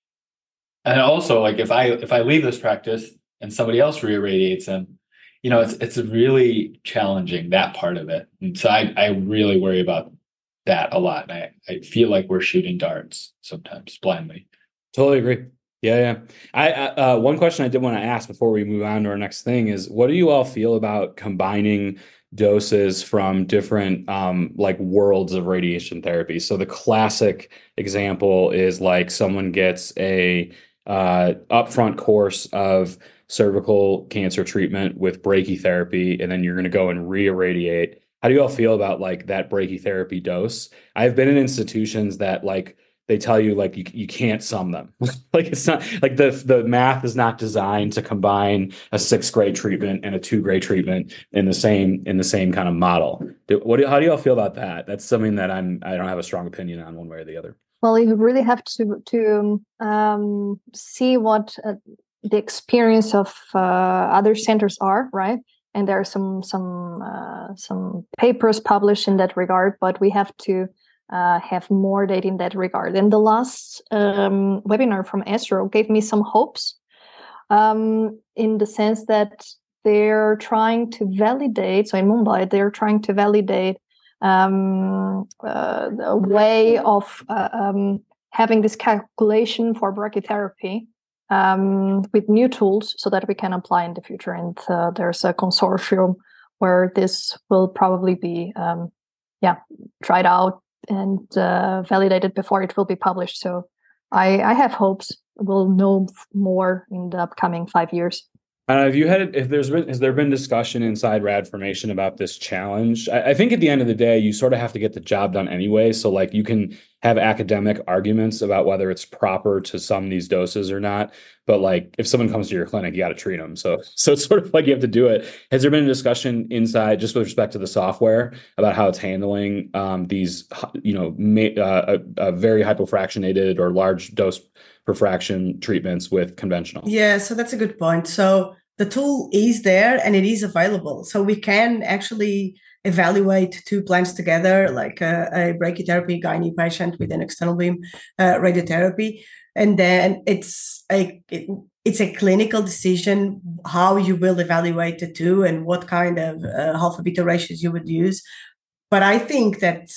And also, like, if I if I leave this practice and somebody else reirradiates them, you know, it's it's really challenging, that part of it. And so I, I really worry about that a lot. And I, I feel like we're shooting darts sometimes blindly. Totally agree. Yeah, yeah. I uh, one question I did want to ask before we move on to our next thing is, what do you all feel about combining doses from different um, like worlds of radiation therapy? So the classic example is, like, someone gets a uh, upfront course of cervical cancer treatment with brachytherapy, and then you're going to go and re-irradiate. How do you all feel about, like, that brachytherapy dose? I've been in institutions that, like, they tell you, like, you, you can't sum them. Like, it's not, like, the the math is not designed to combine a sixth grade treatment and a two grade treatment in the same in the same kind of model. Do, what do, how do y'all feel about that? That's something that I'm I don't have a strong opinion on one way or the other. Well, you really have to to um, see what uh, the experience of uh, other centers are, right? And there are some some uh, some papers published in that regard, but we have to uh, have more data in that regard. And the last um, webinar from ESRO gave me some hopes, um, in the sense that they're trying to validate. So in Mumbai, they're trying to validate um, uh, a way of uh, um, having this calculation for brachytherapy um, with new tools so that we can apply in the future. And uh, there's a consortium where this will probably be, um, yeah, tried out and uh, validated before it will be published. So I, I have hopes we'll know more in the upcoming five years. Uh, have you had, if there's been, has there been discussion inside Radformation about this challenge? I, I think at the end of the day, you sort of have to get the job done anyway. So like you can have academic arguments about whether it's proper to sum these doses or not. But like if someone comes to your clinic, you got to treat them. So, so it's sort of like you have to do it. Has there been a discussion inside, just with respect to the software, about how it's handling um, these, you know, ma- uh, a, a very hypofractionated or large dose per fraction treatments with conventional? Yeah, so that's a good point. So the tool is there and it is available. So we can actually evaluate two plans together, like a, a brachytherapy gynae patient with an external beam uh, radiotherapy. And then it's a it, it's a clinical decision how you will evaluate the two and what kind of uh, alpha beta ratios you would use. But I think that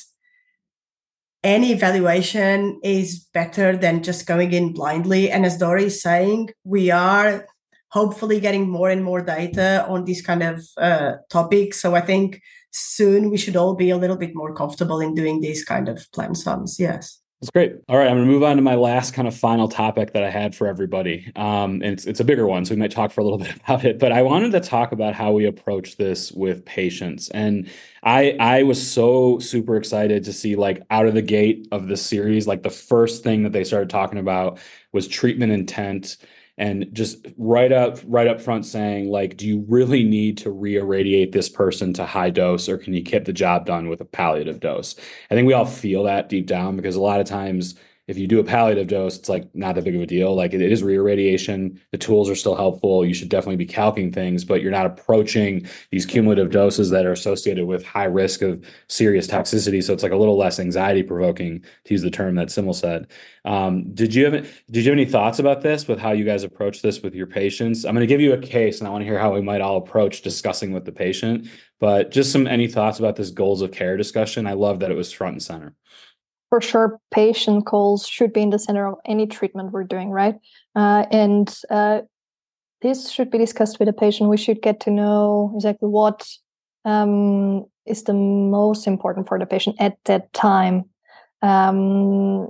any evaluation is better than just going in blindly. And as Dori is saying, we are hopefully getting more and more data on these kind of uh, topics. So I think soon we should all be a little bit more comfortable in doing these kind of plan sums. Yes. That's great. All right, I'm going to move on to my last kind of final topic that I had for everybody. Um, and it's, it's a bigger one, so we might talk for a little bit about it. But I wanted to talk about how we approach this with patients. And I I was so super excited to see, like, out of the gate of this series, like the first thing that they started talking about was treatment intent. And just right up, right up front saying, like, do you really need to re-irradiate this person to high dose, or can you get the job done with a palliative dose? I think we all feel that deep down, because a lot of times if you do a palliative dose, it's like not that big of a deal. Like it, it is re-irradiation. The tools are still helpful. You should definitely be calculating things, but you're not approaching these cumulative doses that are associated with high risk of serious toxicity. So it's like a little less anxiety provoking, to use the term that Simil said. Um, did you have did you have any thoughts about this, with how you guys approach this with your patients? I'm going to give you a case, and I want to hear how we might all approach discussing with the patient. But just some any thoughts about this goals of care discussion? I love that it was front and center. For sure, patient goals should be in the center of any treatment we're doing, right? Uh, and uh, this should be discussed with the patient. We should get to know exactly what um, is the most important for the patient at that time. Um,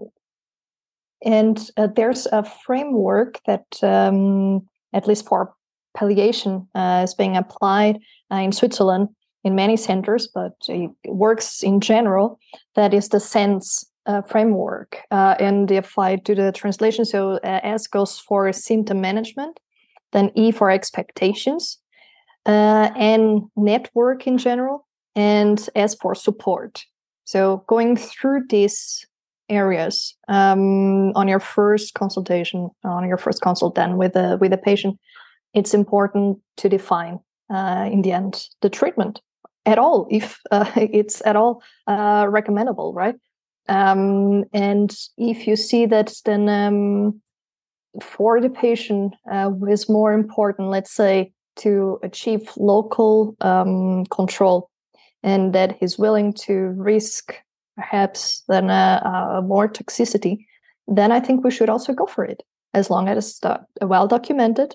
and uh, there's a framework that, um, at least for palliation, uh, is being applied uh, in Switzerland in many centers, but it works in general. That is the SENSE uh, framework. Uh, and if I do the translation, so uh, S goes for symptom management, then E for expectations, uh, and network in general, and S for support. So going through these areas um, on your first consultation, on your first consult then with a, with a patient, it's important to define uh, in the end the treatment at all, if uh, it's at all uh, recommendable, right? Um, and if you see that, then um, for the patient uh, is more important, let's say, to achieve local um, control, and that he's willing to risk perhaps then a, a more toxicity, then I think we should also go for it, as long as it's uh, well documented,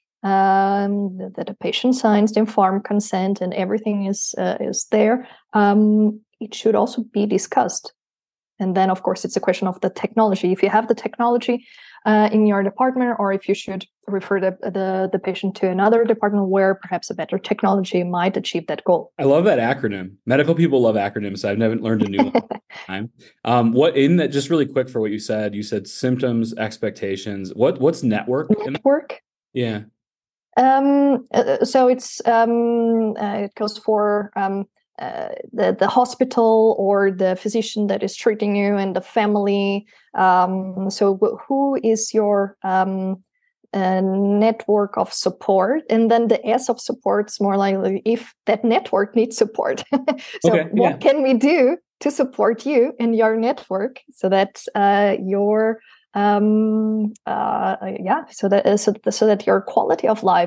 um, that the patient signs the informed consent and everything is uh, is there. Um, it should also be discussed. And then, of course, it's a question of the technology. If you have the technology uh, in your department, or if you should refer the, the, the patient to another department where perhaps a better technology might achieve that goal. I love that acronym. Medical people love acronyms. I've never learned a new one. Time. Um, what in that? Just really quick for what you said. You said symptoms, expectations. What what's network? Network. Yeah. Um. Uh, so it's um. Uh, it goes for um. Uh, the the hospital or the physician that is treating you, and the family. Um, so w- who is your um, uh, network of support? And then the S of support is more likely if that network needs support. So okay, what yeah. can we do to support you and your network so that uh, your um, uh, yeah, so that so, so that your quality of life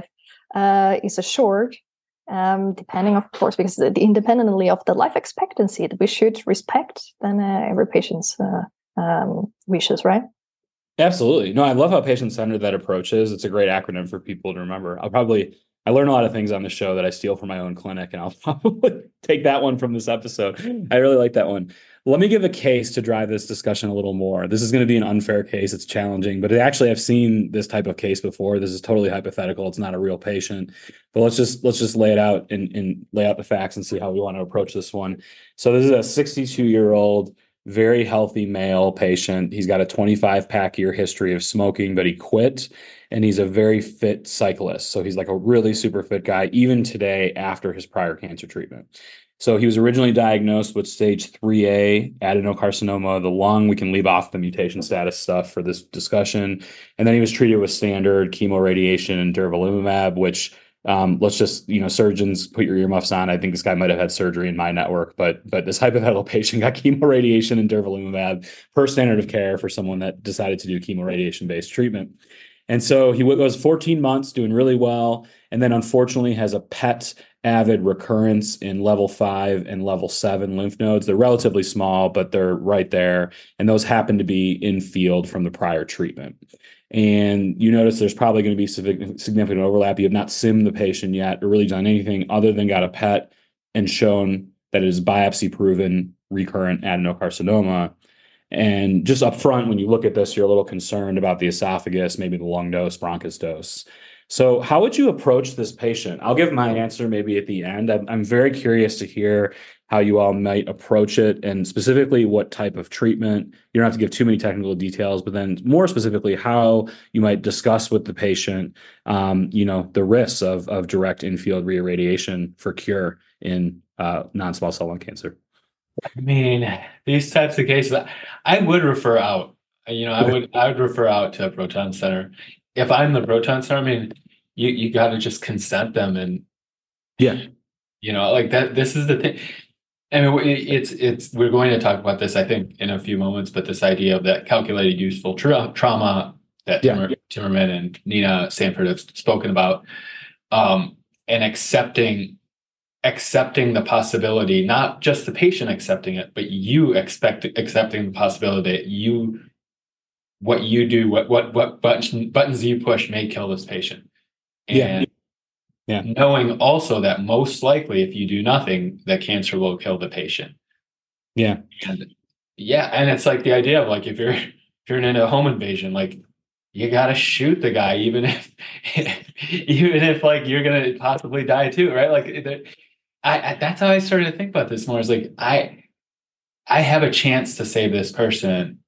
uh, is assured, um, depending, of course, because the, independently of the life expectancy that we should respect, then uh, every patient's uh, um, wishes, right? Absolutely. No, I love how patient-centered that approach is. It's a great acronym for people to remember. I'll probably, I learn a lot of things on the show that I steal from my own clinic, and I'll probably take that one from this episode. I really like that one. Let me give a case to drive this discussion a little more. This is going to be an unfair case. It's challenging, but actually I've seen this type of case before. This is totally hypothetical. It's not a real patient, but let's just, let's just lay it out and, and lay out the facts and see how we want to approach this one. So this is a sixty-two year old, very healthy male patient. He's got a twenty-five pack year history of smoking, but he quit, and he's a very fit cyclist. So he's like a really super fit guy, even today after his prior cancer treatment. So he was originally diagnosed with stage three A adenocarcinoma of the lung. We can leave off the mutation status stuff for this discussion. And then he was treated with standard chemoradiation and durvalumab, which Um, let's just, you know, surgeons, put your earmuffs on. I think this guy might have had surgery in my network, but but this hypothetical patient got chemoradiation and durvalumab per standard of care for someone that decided to do chemoradiation-based treatment. And so he goes fourteen months doing really well, and then unfortunately has a P E T avid recurrence in level five and level seven lymph nodes. They're relatively small, but they're right there. And those happen to be in field from the prior treatment. And you notice there's probably going to be significant overlap. You have not simmed the patient yet or really done anything other than got a P E T and shown that it is biopsy proven recurrent adenocarcinoma. And just up front, when you look at this, you're a little concerned about the esophagus, maybe the lung dose, bronchus dose. So how would you approach this patient? I'll give my answer maybe at the end. I'm, I'm very curious to hear how you all might approach it, and specifically what type of treatment. You don't have to give too many technical details, but then more specifically how you might discuss with the patient, um, you know, the risks of, of direct in-field reirradiation for cure in uh, non-small cell lung cancer. I mean, these types of cases, I would refer out. You know, I would I would refer out to a proton center. If I'm the proton center, I mean, you you got to just consent them, and yeah, you know, like that. This is the thing. I mean, it's it's we're going to talk about this, I think, in a few moments. But this idea of that calculated useful tra- trauma that yeah. Timmer, Timmerman and Nina Sanford have spoken about, um, and accepting accepting the possibility, not just the patient accepting it, but you expect accepting the possibility that you what you do, what what what buttons buttons you push may kill this patient, and. Yeah. Yeah. Knowing also that most likely, if you do nothing, the cancer will kill the patient. Yeah. And yeah. And it's like the idea of like, if you're, if you're in a home invasion, like you got to shoot the guy, even if, even if like you're going to possibly die too. Right. Like I, I, that's how I started to think about this more. Is like, I, I have a chance to save this person.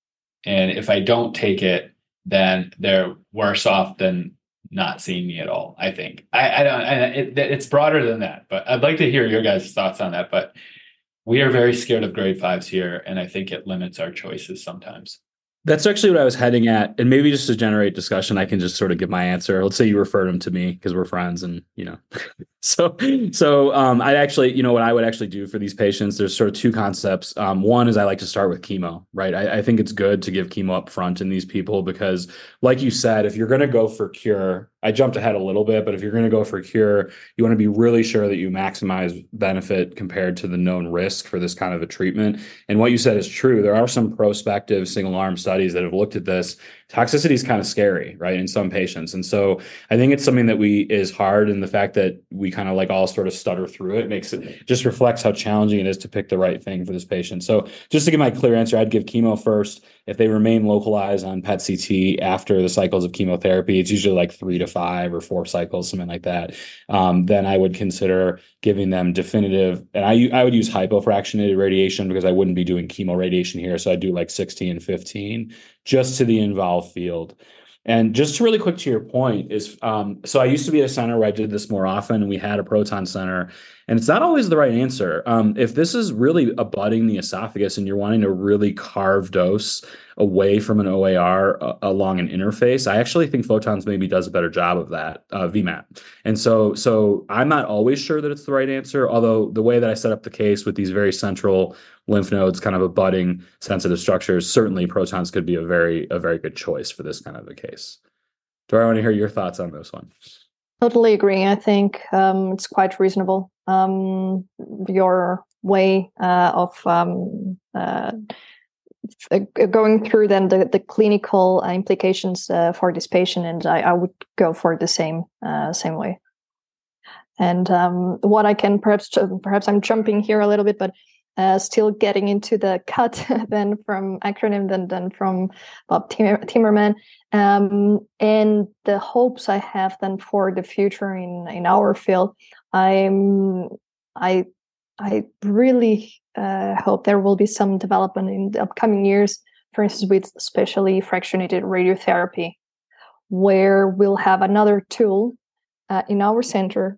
And if I don't take it, then they're worse off than not seeing me at all. I think I, I don't, and it, it's broader than that, but I'd like to hear your guys' thoughts on that. But we are very scared of grade fives here, and I think it limits our choices sometimes. That's actually what I was heading at. And maybe just to generate discussion, I can just sort of give my answer. Let's say you referred him to me because we're friends, and, you know, so, so um, I actually, you know, what I would actually do for these patients, there's sort of two concepts. Um, one is I like to start with chemo, right? I, I think it's good to give chemo up front in these people because, like you said, if you're going to go for cure, I jumped ahead a little bit, but if you're going to go for cure, you want to be really sure that you maximize benefit compared to the known risk for this kind of a treatment. And what you said is true. There are some prospective single arm studies that have looked at this. Toxicity is kind of scary, right, in some patients. And so I think it's something that we is hard, and the fact that we kind of like all sort of stutter through it makes it just reflects how challenging it is to pick the right thing for this patient. So just to give my clear answer, I'd give chemo first. If they remain localized on P E T C T after the cycles of chemotherapy, it's usually like three to five or four cycles, something like that. Um, then I would consider giving them definitive, and I I would use hypofractionated radiation because I wouldn't be doing chemo radiation here. So I'd do like sixteen and fifteen just to the involved field. And just really quick to your point is, um, so I used to be at a center where I did this more often, and we had a proton center, and it's not always the right answer. Um, if this is really abutting the esophagus and you're wanting to really carve dose away from an O A R uh, along an interface, I actually think photons maybe does a better job of that, uh, V MAT. And so, so I'm not always sure that it's the right answer, although the way that I set up the case with these very central lymph nodes, kind of abutting sensitive structures, certainly protons could be a very, a very good choice for this kind of a case. Do I want to hear your thoughts on this one? Totally agree. I think um, it's quite reasonable. Um, your way uh, of um, uh, going through then the, the clinical implications uh, for this patient, and I, I would go for the same uh, same way. And um, what I can perhaps perhaps I'm jumping here a little bit, but uh, still getting into the cut then from acronym than than from Bob Timmerman, um, and the hopes I have then for the future in in our field. I'm I I really uh, hope there will be some development in the upcoming years, for instance, with especially fractionated radiotherapy, where we'll have another tool uh, in our center.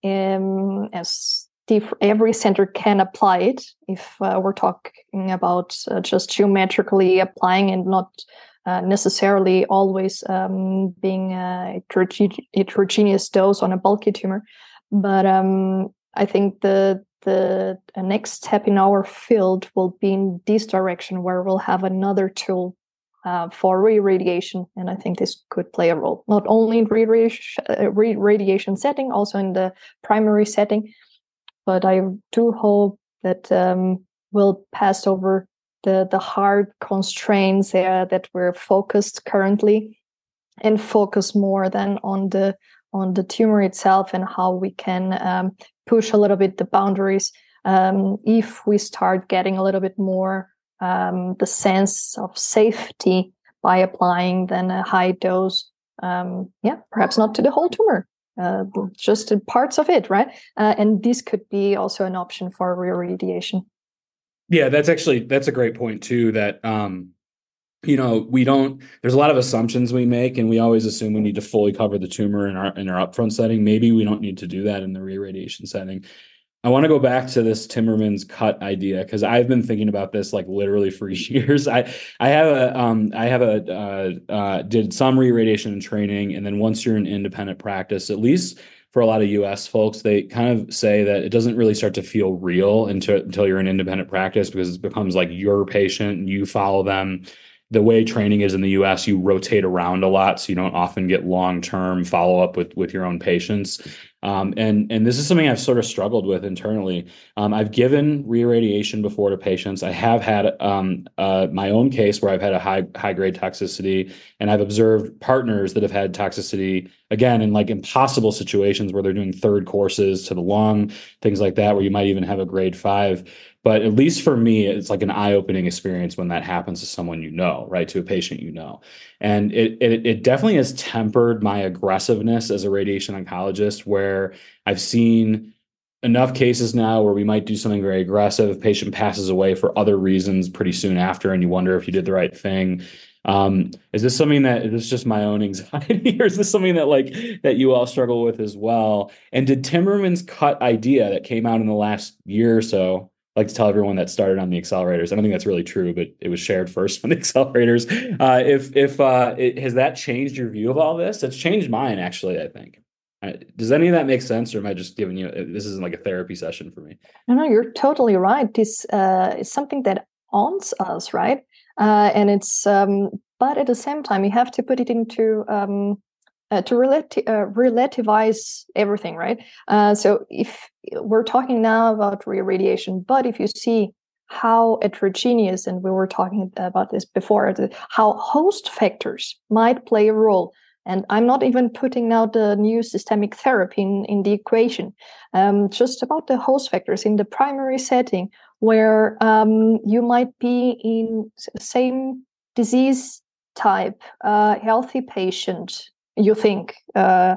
Um, as diff- every center can apply it, if uh, we're talking about uh, just geometrically applying and not uh, necessarily always um, being a heterogeneous dose on a bulky tumor. But um, I think the the next step in our field will be in this direction, where we'll have another tool Uh, for re-radiation, and I think this could play a role not only in re-radiation, uh, re-radiation setting, also in the primary setting. But I do hope that um, we'll pass over the the hard constraints there that we're focused currently, and focus more than on the on the tumor itself and how we can um, push a little bit the boundaries. Um, if we start getting a little bit more Um, the sense of safety by applying then a high dose, um, yeah, perhaps not to the whole tumor, uh, just to parts of it, right? Uh, and this could be also an option for re-radiation. Yeah, that's actually, that's a great point too, that, um, you know, we don't, there's a lot of assumptions we make, and we always assume we need to fully cover the tumor in our, in our upfront setting. Maybe we don't need to do that in the re-radiation setting. I want to go back to this Timmerman's cut idea, because I've been thinking about this like literally for years. I I have a um I have a uh, uh, did some re-radiation and training, and then once you're in independent practice, at least for a lot of U S folks, they kind of say that it doesn't really start to feel real until until you're in independent practice, because it becomes like your patient and you follow them. The way training is in the U S, you rotate around a lot, so you don't often get long-term follow-up with with your own patients. Um, and and this is something I've sort of struggled with internally. Um, I've given re-radiation before to patients. I have had um, uh, my own case where I've had a high high grade toxicity, and I've observed partners that have had toxicity, again, in like impossible situations where they're doing third courses to the lung, things like that, where you might even have a grade five. But at least for me, it's like an eye-opening experience when that happens to someone you know, right? To a patient you know. And it, it, it definitely has tempered my aggressiveness as a radiation oncologist, where I've seen enough cases now where we might do something very aggressive. If patient passes away for other reasons pretty soon after, and you wonder if you did the right thing. Um, is this something that is this just my own anxiety, or is this something that like that you all struggle with as well? And did Timmerman's cut idea that came out in the last year or so, like to tell everyone that started on the accelerators, I don't think that's really true, but it was shared first on the accelerators. Uh, if if uh, it, has that changed your view of all this? It's changed mine, actually, I think. Uh, does any of that make sense, or am I just giving you, this isn't like a therapy session for me? No, no, you're totally right. This uh, is something that haunts us, right? Uh, and it's, um, but at the same time, you have to put it into, um, uh, to relati- uh, relativize everything, right? Uh, so if we're talking now about re-radiation, but if you see how heterogeneous, and we were talking about this before, how host factors might play a role. And I'm not even putting now the new systemic therapy in, in the equation, um, just about the host factors in the primary setting, where um, you might be in the same disease type, uh, healthy patient, you think, uh,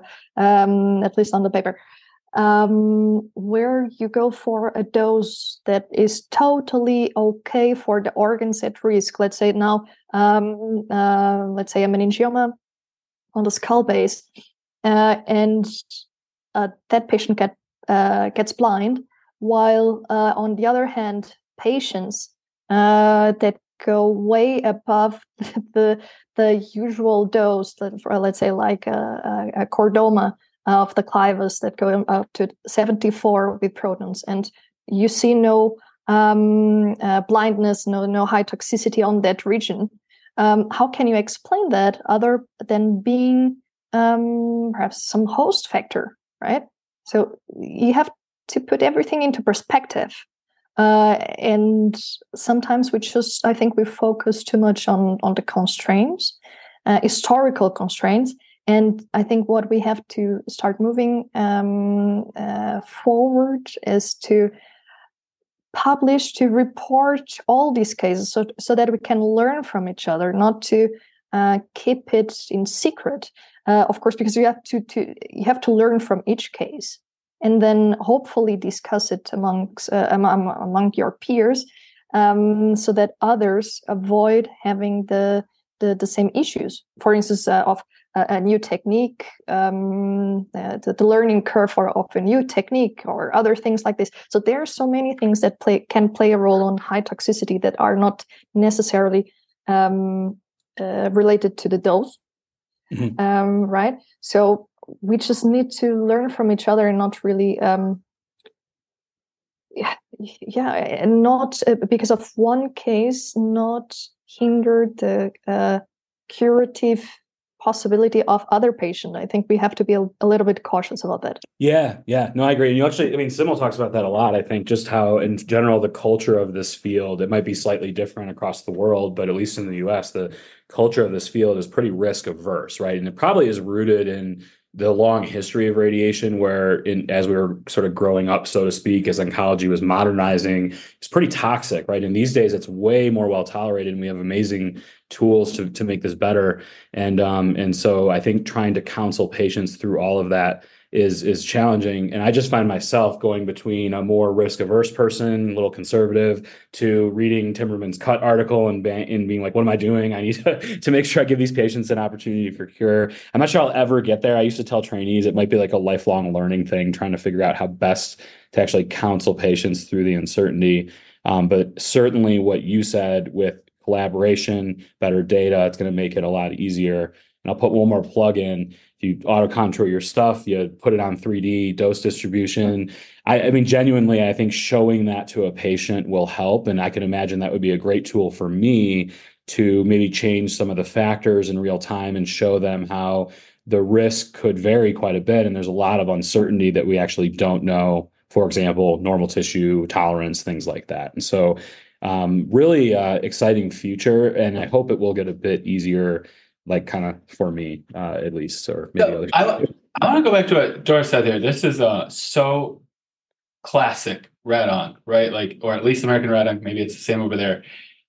um, at least on the paper, um, where you go for a dose that is totally okay for the organs at risk. Let's say now, um, uh, let's say a meningioma on the skull base, uh, and uh, that patient get, uh, gets blind, while uh, on the other hand, patients uh, that go way above the the usual dose, for, let's say like a, a, a chordoma of the clivus that go up to seventy-four with protons, and you see no um, uh, blindness, no no high toxicity on that region. Um, how can you explain that other than being um, perhaps some host factor, right? So you have to put everything into perspective. Uh, and sometimes we just, I think we focus too much on, on the constraints, uh, historical constraints. And I think what we have to start moving um, uh, forward is to publish, to report all these cases so, so that we can learn from each other, not to uh, keep it in secret. Uh, of course, because you have to, to you have to learn from each case, and then hopefully discuss it amongst uh, among, among your peers, um, so that others avoid having the the, the same issues. For instance, uh, of a, a new technique, um, uh, the, the learning curve for of a new technique, or other things like this. So there are so many things that play can play a role on high toxicity that are not necessarily um, uh, related to the dose. Mm-hmm. Um, right. So we just need to learn from each other and not really, um, yeah, yeah, and not uh, because of one case, not hinder the uh, curative possibility of other patients. I think we have to be a, a little bit cautious about that. Yeah, yeah, no, I agree. And you actually, I mean, Simil talks about that a lot. I think just how, in general, the culture of this field, it might be slightly different across the world, but at least in the U S, the culture of this field is pretty risk averse, right? And it probably is rooted in the long history of radiation, where in, as we were sort of growing up, so to speak, as oncology was modernizing, it's pretty toxic, right? And these days it's way more well tolerated, and we have amazing tools to, to make this better. And, um, and so I think trying to counsel patients through all of that is, is challenging. And I just find myself going between a more risk averse person, a little conservative, to reading Timmerman's Cut article and, ba- and being like, what am I doing? I need to, to make sure I give these patients an opportunity for cure. I'm not sure I'll ever get there. I used to tell trainees it might be like a lifelong learning thing, trying to figure out how best to actually counsel patients through the uncertainty. Um, but certainly what you said with collaboration, better data, it's going to make it a lot easier. And I'll put one more plug in. You auto contour your stuff, you put it on three D dose distribution. I, I mean, genuinely, I think showing that to a patient will help. And I can imagine that would be a great tool for me to maybe change some of the factors in real time and show them how the risk could vary quite a bit. And there's a lot of uncertainty that we actually don't know. For example, normal tissue tolerance, things like that. And so um, really uh, exciting future. And I hope it will get a bit easier, like kind of for me, uh, at least, or maybe so others. I, I want to go back to what Doris said there. This is uh, so classic Rad-Onc, right? Like, or at least American Rad-Onc, maybe it's the same over there.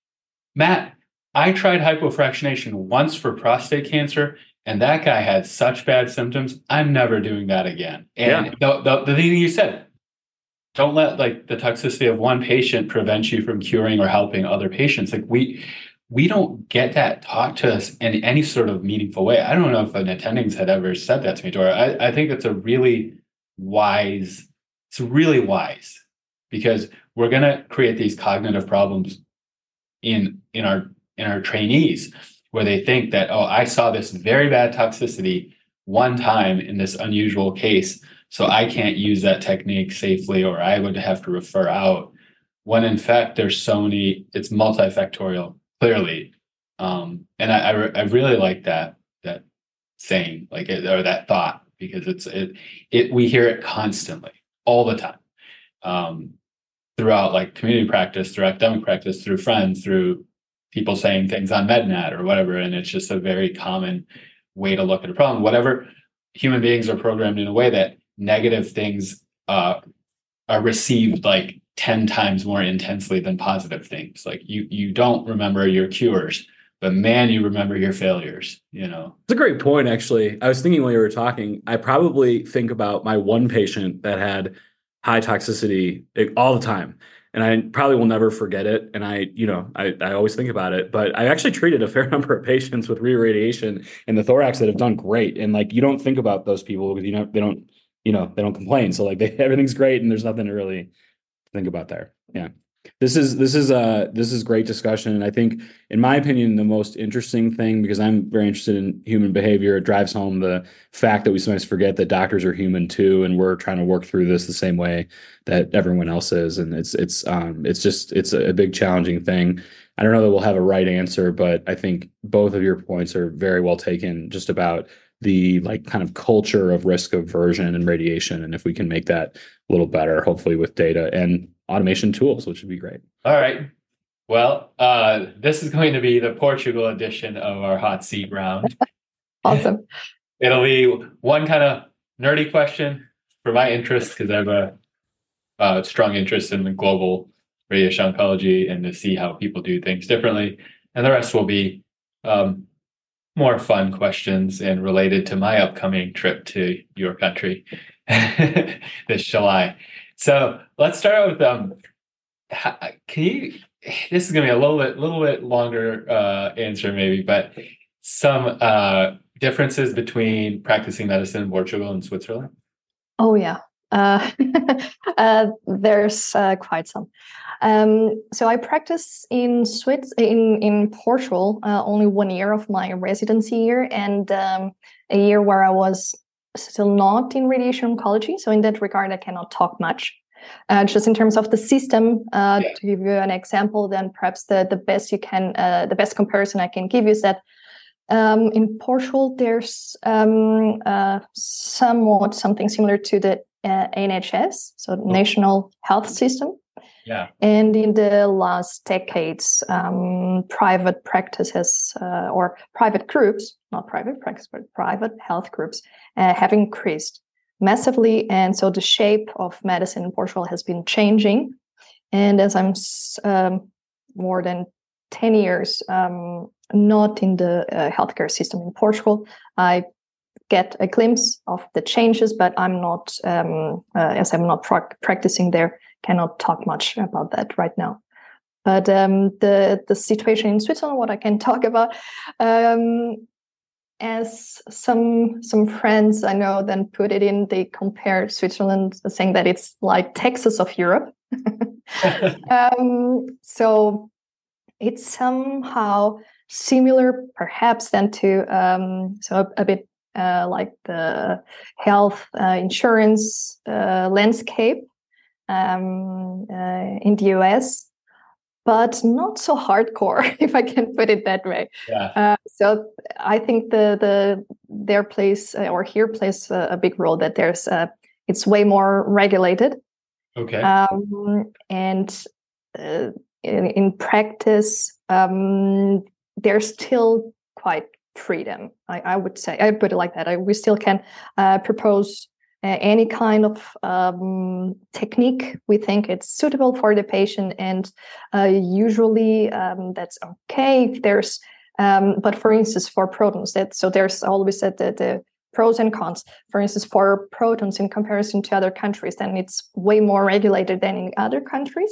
Matt, I tried hypofractionation once for prostate cancer, and that guy had such bad symptoms. I'm never doing that again. And yeah. the, the, the thing you said, don't let like the toxicity of one patient prevent you from curing or helping other patients. Like we, we don't get that taught to us in any sort of meaningful way. I don't know if an attendings had ever said that to me, Dora. I, I think it's a really wise, it's really wise, because we're going to create these cognitive problems in, in our, in our trainees, where they think that, oh, I saw this very bad toxicity one time in this unusual case, so I can't use that technique safely, or I would have to refer out. When in fact, there's so many, it's multifactorial, clearly. Um, and I, I, I really like that, that saying, like, it, or that thought, because it's, it, it, we hear it constantly, all the time, um, throughout like community practice, through academic practice, through friends, through people saying things on MedNet or whatever. And it's just a very common way to look at a problem. Whatever, human beings are programmed in a way that negative things uh, are received like ten times more intensely than positive things. Like you, you don't remember your cures, but man, you remember your failures, you know? It's a great point, actually. I was thinking while you were talking, I probably think about my one patient that had high toxicity all the time. And I probably will never forget it. And I, you know, I, I always think about it, but I actually treated a fair number of patients with re-irradiation in the thorax that have done great. And like, you don't think about those people because, you know, they don't, you know, they don't complain. So like they, everything's great and there's nothing to really think about there. Yeah. This is, this is a, this is great discussion. And I think, in my opinion, the most interesting thing, because I'm very interested in human behavior, it drives home the fact that we sometimes forget that doctors are human too. And we're trying to work through this the same way that everyone else is. And it's, it's, um, it's just, it's a big challenging thing. I don't know that we'll have a right answer, but I think both of your points are very well taken, just about the like kind of culture of risk aversion and radiation. And if we can make that a little better, hopefully with data and automation tools, which would be great. All right. Well, uh, this is going to be the Portugal edition of our hot seat round. Awesome. It'll be one kind of nerdy question for my interest, because I have a, a strong interest in the global radiation oncology and to see how people do things differently. And the rest will be um, more fun questions and related to my upcoming trip to your country this July. So let's start with um, can you? This is going to be a little bit, little bit longer uh, answer maybe, but some uh, differences between practicing medicine in Portugal and Switzerland. Oh yeah, uh, uh, there's uh, quite some. Um, so I practice in Swiss in in Portugal uh, only one year of my residency year, and um, a year where I was still not in radiation oncology. So in that regard, I cannot talk much. Uh, just in terms of the system, uh, yeah. to give you an example, then perhaps the the best you can, uh, the best comparison I can give you is that um, in Portugal there's um, uh, somewhat something similar to the uh, N H S, so oh. National Health System. Yeah. And in the last decades, um, private practices uh, or private groups, not private practice, but private health groups, uh, have increased massively. And so the shape of medicine in Portugal has been changing. And as I'm um, more than ten years um, not in the uh, healthcare system in Portugal, I get a glimpse of the changes, but I'm not, um, uh, as I'm not pra- practicing there, cannot talk much about that right now. But um, the the situation in Switzerland, what I can talk about, um, as some some friends I know then put it in, they compare Switzerland, saying that it's like Texas of Europe. um, so it's somehow similar, perhaps, then to um, so a, a bit uh, like the health uh, insurance uh, landscape um, uh, in the U S, but not so hardcore, if I can put it that way. Yeah. Uh, so I think the the their place uh, or here plays a, a big role. That there's uh, it's way more regulated. Okay. Um, and uh, in, in practice, um, there's still quite freedom. I, I would say I put it like that. I, we still can uh, propose uh, any kind of um, technique we think it's suitable for the patient, and uh, usually um, that's okay if there's. Um, but for instance, for protons, that so there's always the, the, the pros and cons. For instance, for protons in comparison to other countries, then it's way more regulated than in other countries,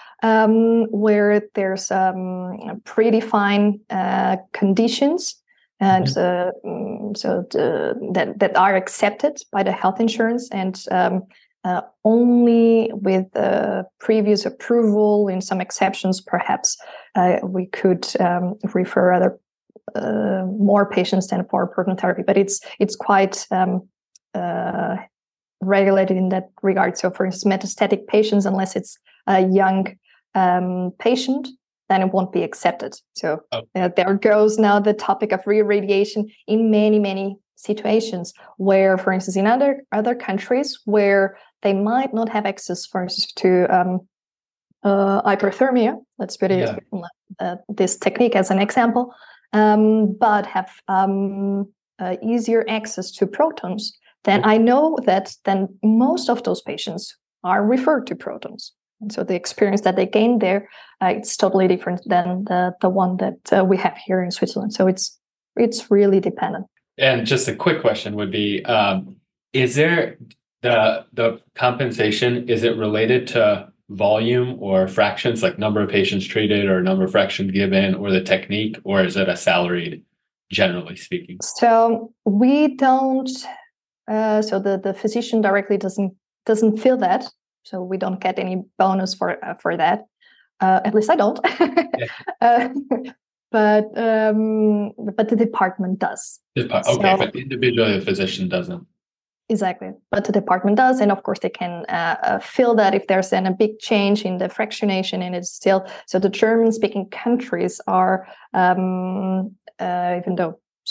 um, where there's um, predefined uh, conditions. And uh, so the, that that are accepted by the health insurance, and um, uh, only with uh, previous approval, in some exceptions, perhaps uh, we could um, refer other uh, more patients than for proton therapy. But it's it's quite um, uh, regulated in that regard. So, for instance, metastatic patients, unless it's a young um, patient, then it won't be accepted. So oh. uh, there goes now the topic of re-radiation in many, many situations where, for instance, in other other countries where they might not have access, for instance, to um, uh, hyperthermia, let's put it yeah. uh, this technique as an example, um, but have um, uh, easier access to protons, then okay. I know that then most of those patients are referred to protons. And so the experience that they gain there, uh, it's totally different than the the one that uh, we have here in Switzerland. So it's it's really dependent. And just a quick question would be: um, is there the the compensation? Is it related to volume or fractions, like number of patients treated or number of fractions given, or the technique, or is it a salaried, generally speaking? So we don't. Uh, so the the physician directly doesn't doesn't feel that. So we don't get any bonus for uh, for that. Uh, at least I don't. yeah. uh, but um, but the department does. Dep- okay, so, but individually the physician doesn't. Exactly, but the department does, and of course they can uh, uh, feel that if there's then a big change in the fractionation, and it's still so. The German-speaking countries are, um, uh, even though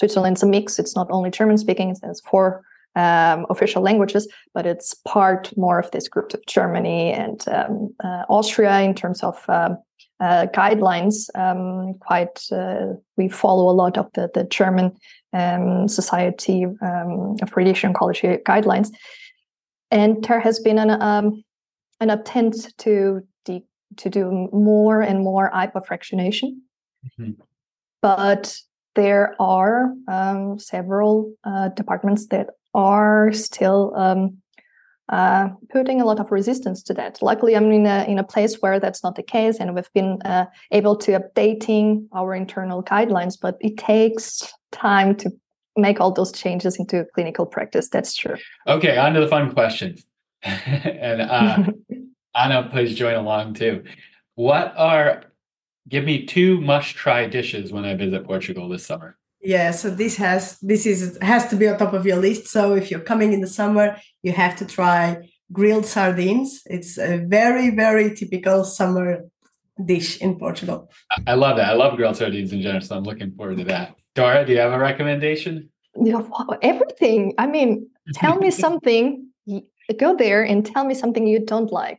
Switzerland's a mix. It's not only German speaking, it's four um, official languages, but it's part more of this group of Germany and um, uh, Austria in terms of um, uh, guidelines. Um, quite, uh, we follow a lot of the, the German um, Society um, of Radiation Oncology guidelines. And there has been an, um, an attempt to de- to do more and more hypofractionation. Mm-hmm. But there are um, several uh, departments that are still um, uh, putting a lot of resistance to that. Luckily, I'm in a, in a place where that's not the case, and we've been uh, able to updating our internal guidelines, but it takes time to make all those changes into clinical practice. That's true. Okay, on to the fun questions. and uh, Anna, please join along too. What are Give me two must-try dishes when I visit Portugal this summer. Yeah, so this has this is has to be on top of your list. So if you're coming in the summer, you have to try grilled sardines. It's a very, very typical summer dish in Portugal. I love that. I love grilled sardines in general, so I'm looking forward to that. Dora, do you have a recommendation? Yeah, everything. I mean, tell me something. Go there and tell me something you don't like.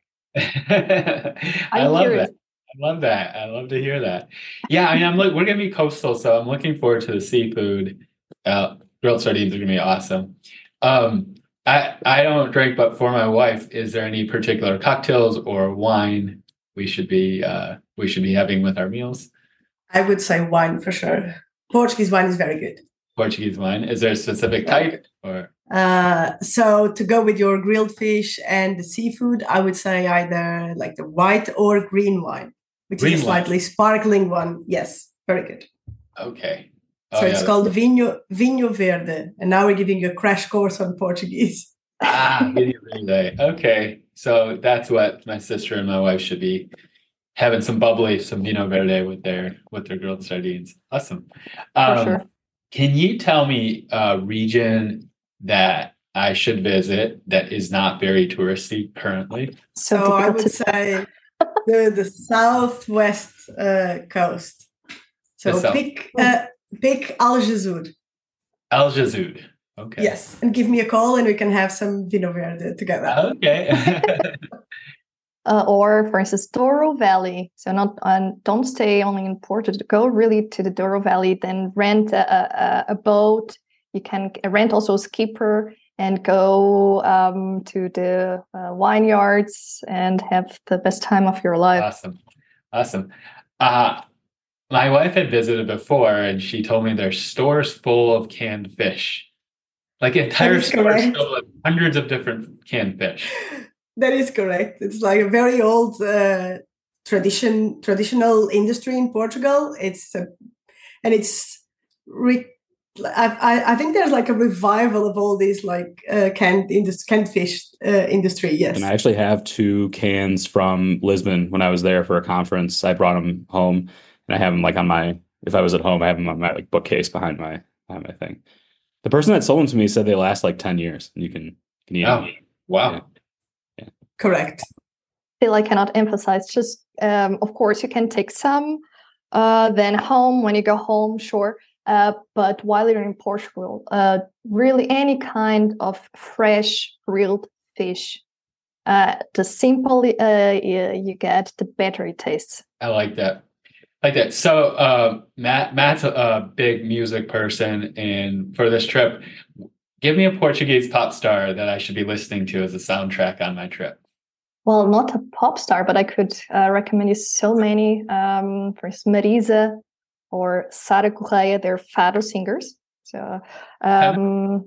I love curious. that. I love that. I love to hear that. Yeah, I mean, I'm look. We're gonna be coastal, so I'm looking forward to the seafood. Uh, grilled sardines are gonna be awesome. Um, I I don't drink, but for my wife, is there any particular cocktails or wine we should be uh, we should be having with our meals? I would say wine for sure. Portuguese wine is very good. Portuguese wine. Is there a specific type or? Uh, so to go with your grilled fish and the seafood, I would say either like the white or green wine, which green is a slightly wine. Sparkling one. Yes, very good. Okay. Oh, so yeah, it's called Vinho, Vinho Verde. And now we're giving you a crash course on Portuguese. Ah, Vinho Verde. Okay. So that's what my sister and my wife should be having, some bubbly, some Vinho Verde with their, with their grilled sardines. Awesome. Um, For sure. Can you tell me a region that I should visit that is not very touristy currently? So, so I would say the, the southwest uh, coast. So pick uh, pick Algesur. Algesur. Okay. Yes, and give me a call and we can have some Vinho Verde together. Okay. uh, or, for instance, Douro Valley. So not uh, don't stay only in Porto. Go really to the Douro Valley. Then rent a, a, a boat. You can rent also a skipper and go um, to the uh, vineyards and have the best time of your life. Awesome. Awesome. Uh, my wife had visited before and she told me there's stores full of canned fish. Like entire stores full of hundreds of different canned fish. That is correct. It's like a very old uh, tradition, traditional industry in Portugal. It's uh, and it's re- I, I think there's like a revival of all these like uh, canned industry, canned fish uh, industry. Yes, and I actually have two cans from Lisbon when I was there for a conference. I brought them home, and I have them like on my. If I was at home, I have them on my like bookcase behind my behind my thing. The person that sold them to me said they last like ten years, and you can can eat oh, them. Wow, yeah. Yeah. Correct. Still, I cannot emphasize. Just um, of course, you can take some. Uh, then home when you go home, sure. Uh, but while you're in Portugal, uh, really any kind of fresh grilled fish, uh, the simpler uh, you, you get, the better it tastes. I like that. I like that. So uh, Matt, Matt's a, a big music person, and for this trip, give me a Portuguese pop star that I should be listening to as a soundtrack on my trip. Well, not a pop star, but I could uh, recommend you so many. Um, for instance, Marisa or Sara Correia, they're fado singers. So, um,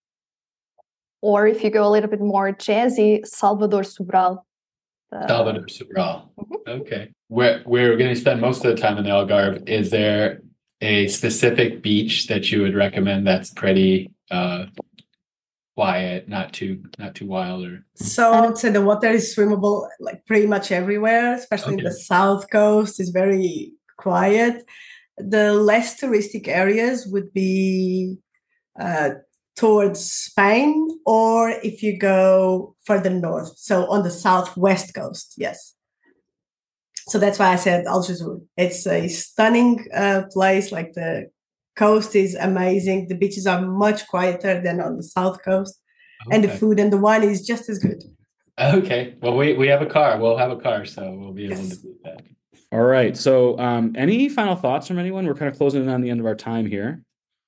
or if you go a little bit more jazzy, Salvador Sobral. Uh, Salvador Sobral. Mm-hmm. Okay. We're, we're going to spend most of the time in the Algarve. Is there a specific beach that you would recommend that's pretty uh, quiet, not too not too wild? Or So I would say the water is swimmable like pretty much everywhere, especially okay. in the south coast. It's very quiet. The less touristic areas would be uh, towards Spain, or if you go further north, so on the southwest coast, yes. So that's why I said Algesur. It's a stunning uh, place, like the coast is amazing. The beaches are much quieter than on the south coast. Okay. And the food and the wine is just as good. Okay. Well, we, we have a car. We'll have a car, so we'll be able Yes. to do that. All right. So um, any final thoughts from anyone? We're kind of closing in on the end of our time here.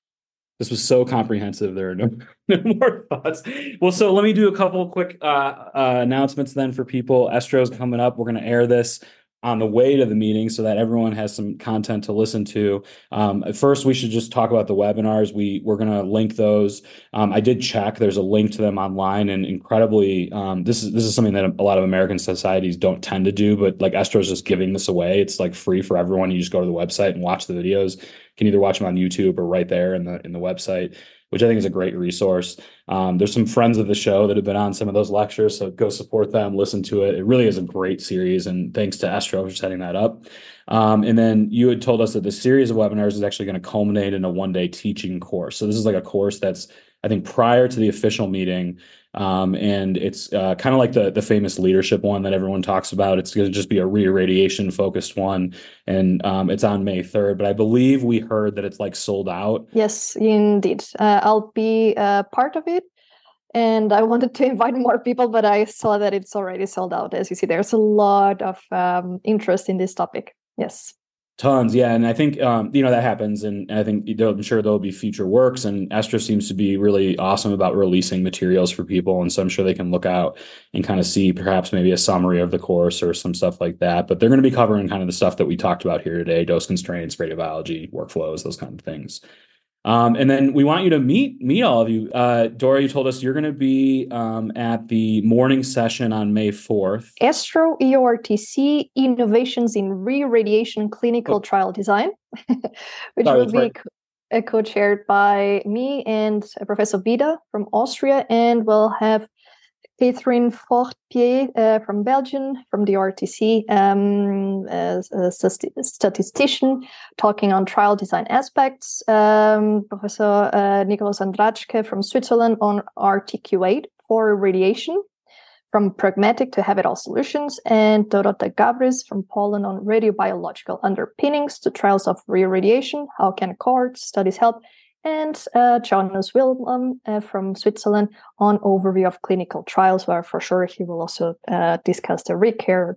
This was so comprehensive. There are no, no more thoughts. Well, so let me do a couple quick uh, uh, announcements then for people. Estro's coming up. We're going to air this on the way to the meeting so that everyone has some content to listen to. Um, first, we should just talk about the webinars. We, we're going to link those. Um, I did check. There's a link to them online, and incredibly, um, this is this is something that a lot of American societies don't tend to do, but like Estro's just giving this away. It's like free for everyone. You just go to the website and watch the videos. You can either watch them on YouTube or right there in the in the website, which I think is a great resource. Um, there's some friends of the show that have been on some of those lectures, so go support them, listen to it. It really is a great series, and thanks to Estro for setting that up. Um, and then you had told us that the series of webinars is actually going to culminate in a one-day teaching course. So this is like a course that's, I think, prior to the official meeting, um, and it's uh, kind of like the the famous leadership one that everyone talks about. It's going to just be a re-irradiation focused one, and um, it's on May third. But I believe we heard that it's like sold out. Yes, indeed. Uh, I'll be uh, part of it. And I wanted to invite more people, but I saw that it's already sold out. As you see, there's a lot of um, interest in this topic. Yes. Tons, yeah, and I think um, you know that happens, and I think I'm sure there'll be future works. And Estro seems to be really awesome about releasing materials for people, and so I'm sure they can look out and kind of see perhaps maybe a summary of the course or some stuff like that. But they're going to be covering kind of the stuff that we talked about here today: dose constraints, radiobiology, workflows, those kind of things. Um, and then we want you to meet meet all of you. Uh, Dora, you told us you're going to be um, at the morning session on May fourth. Estro E O R T C Innovations in Re-Radiation Clinical oh. Trial Design, which Sorry, will be right. co- co-chaired by me and Professor Vida from Austria, and we'll have Catherine Fortpier uh, from Belgium, from the R T C, um, as a statistician, talking on trial design aspects. Um, Professor uh, Nicolas Andraczke from Switzerland on R T Q eight for radiation, from pragmatic to have-it-all solutions, and Dorota Gabris from Poland on radiobiological underpinnings to trials of re-radiation, how can cohort studies help, and uh, Jonas Wilhelm uh, from Switzerland on overview of clinical trials, where for sure he will also uh, discuss the ReCare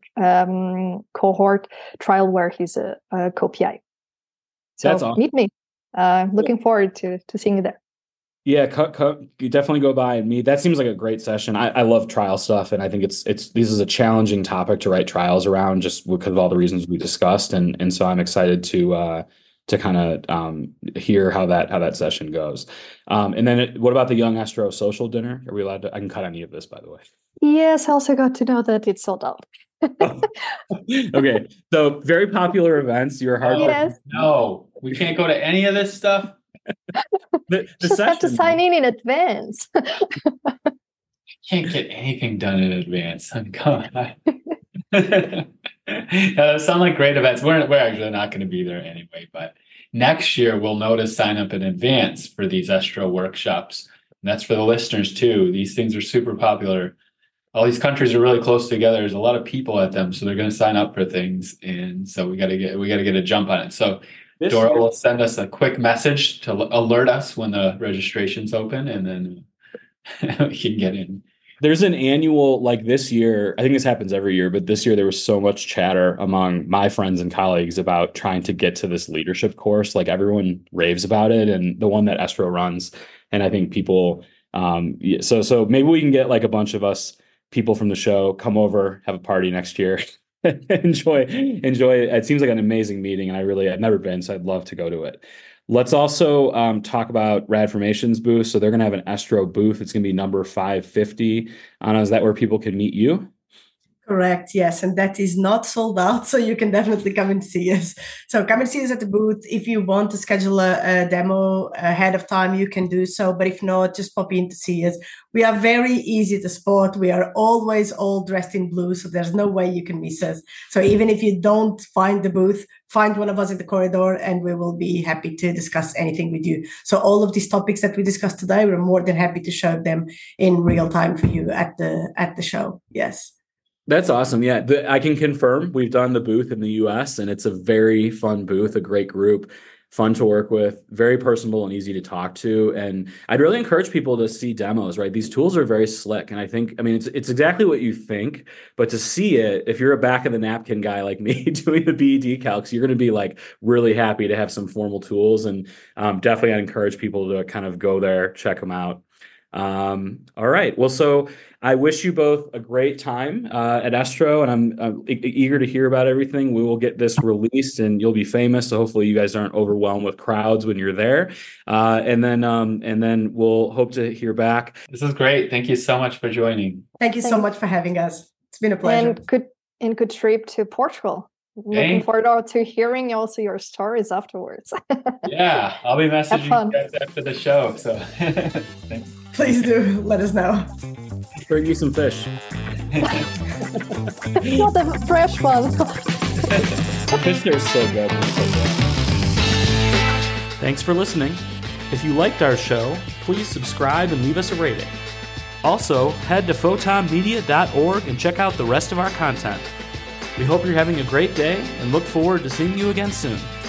um, cohort trial where he's a, a co-P I. So That's awesome. Meet me. Uh, looking forward to, to seeing you there. Yeah, cut, cut, you definitely go by and meet. That seems like a great session. I, I love trial stuff, and I think it's it's this is a challenging topic to write trials around, just because of all the reasons we discussed, and and so I'm excited to uh, to kind of um, hear how that how that session goes. Um, and then, it, what about the Young Estro social dinner? Are we allowed to? I can cut any of this, by the way. Yes, I also got to know that it's sold out. Okay, so very popular events. You're hard. Yes. No, we can't go to any of this stuff. The, the Just session, have to sign in in advance. Can't get anything done in advance. I mean, come on. uh, sound like great events. We're, we're actually not going to be there anyway, but next year we'll know to sign up in advance for these Estro workshops. And that's for the listeners too. These things are super popular. All these countries are really close together. There's a lot of people at them, so they're going to sign up for things, and so we got to get we got to get a jump on it. So this Dora year, will send us a quick message to alert us when the registration's open, and then we can get in. There's an annual, like this year, I think this happens every year, but this year there was so much chatter among my friends and colleagues about trying to get to this leadership course. Like everyone raves about it, and the one that Estro runs. And I think people, um, so so maybe we can get like a bunch of us people from the show come over, have a party next year. enjoy, enjoy it. It seems like an amazing meeting, and I really, I've never been, so I'd love to go to it. Let's also um, talk about Radformation's booth. So they're going to have an Estro booth. It's going to be number five fifty. Anna, is that where people can meet you? Correct, yes, and that is not sold out, so you can definitely come and see us. So come and see us at the booth. If you want to schedule a, a demo ahead of time, you can do so, but if not, just pop in to see us. We are very easy to spot. We are always all dressed in blue, so there's no way you can miss us. So even if you don't find the booth, find one of us in the corridor, and we will be happy to discuss anything with you. So all of these topics that we discussed today, we're more than happy to show them in real time for you at the at the show. Yes. That's awesome. Yeah, the, I can confirm we've done the booth in the U S, and it's a very fun booth, a great group. fun to work with, very personable and easy to talk to. And I'd really encourage people to see demos, right? These tools are very slick. And I think, I mean, it's it's exactly what you think, but to see it, if you're a back of the napkin guy like me doing the B E D calcs, you're going to be like really happy to have some formal tools. And um, definitely I'd encourage people to kind of go there, check them out. Um, all right. Well, so I wish you both a great time uh, at Estro, and I'm uh, e- eager to hear about everything. We will get this released, and you'll be famous. So hopefully, you guys aren't overwhelmed with crowds when you're there. Uh, and then, um, and then we'll hope to hear back. This is great. Thank you so much for joining. Thank you so Thank- much for having us. It's been a pleasure. And good and good trip to Portugal. Looking Thank- forward to hearing also your stories afterwards. Yeah, I'll be Have messaging fun. you guys after the show. So thanks. Please do let us know. Bring you some fish. Not a fresh one. Fish there is so good. So good. Thanks for listening. If you liked our show, please subscribe and leave us a rating. Also, head to photon media dot org and check out the rest of our content. We hope you're having a great day and look forward to seeing you again soon.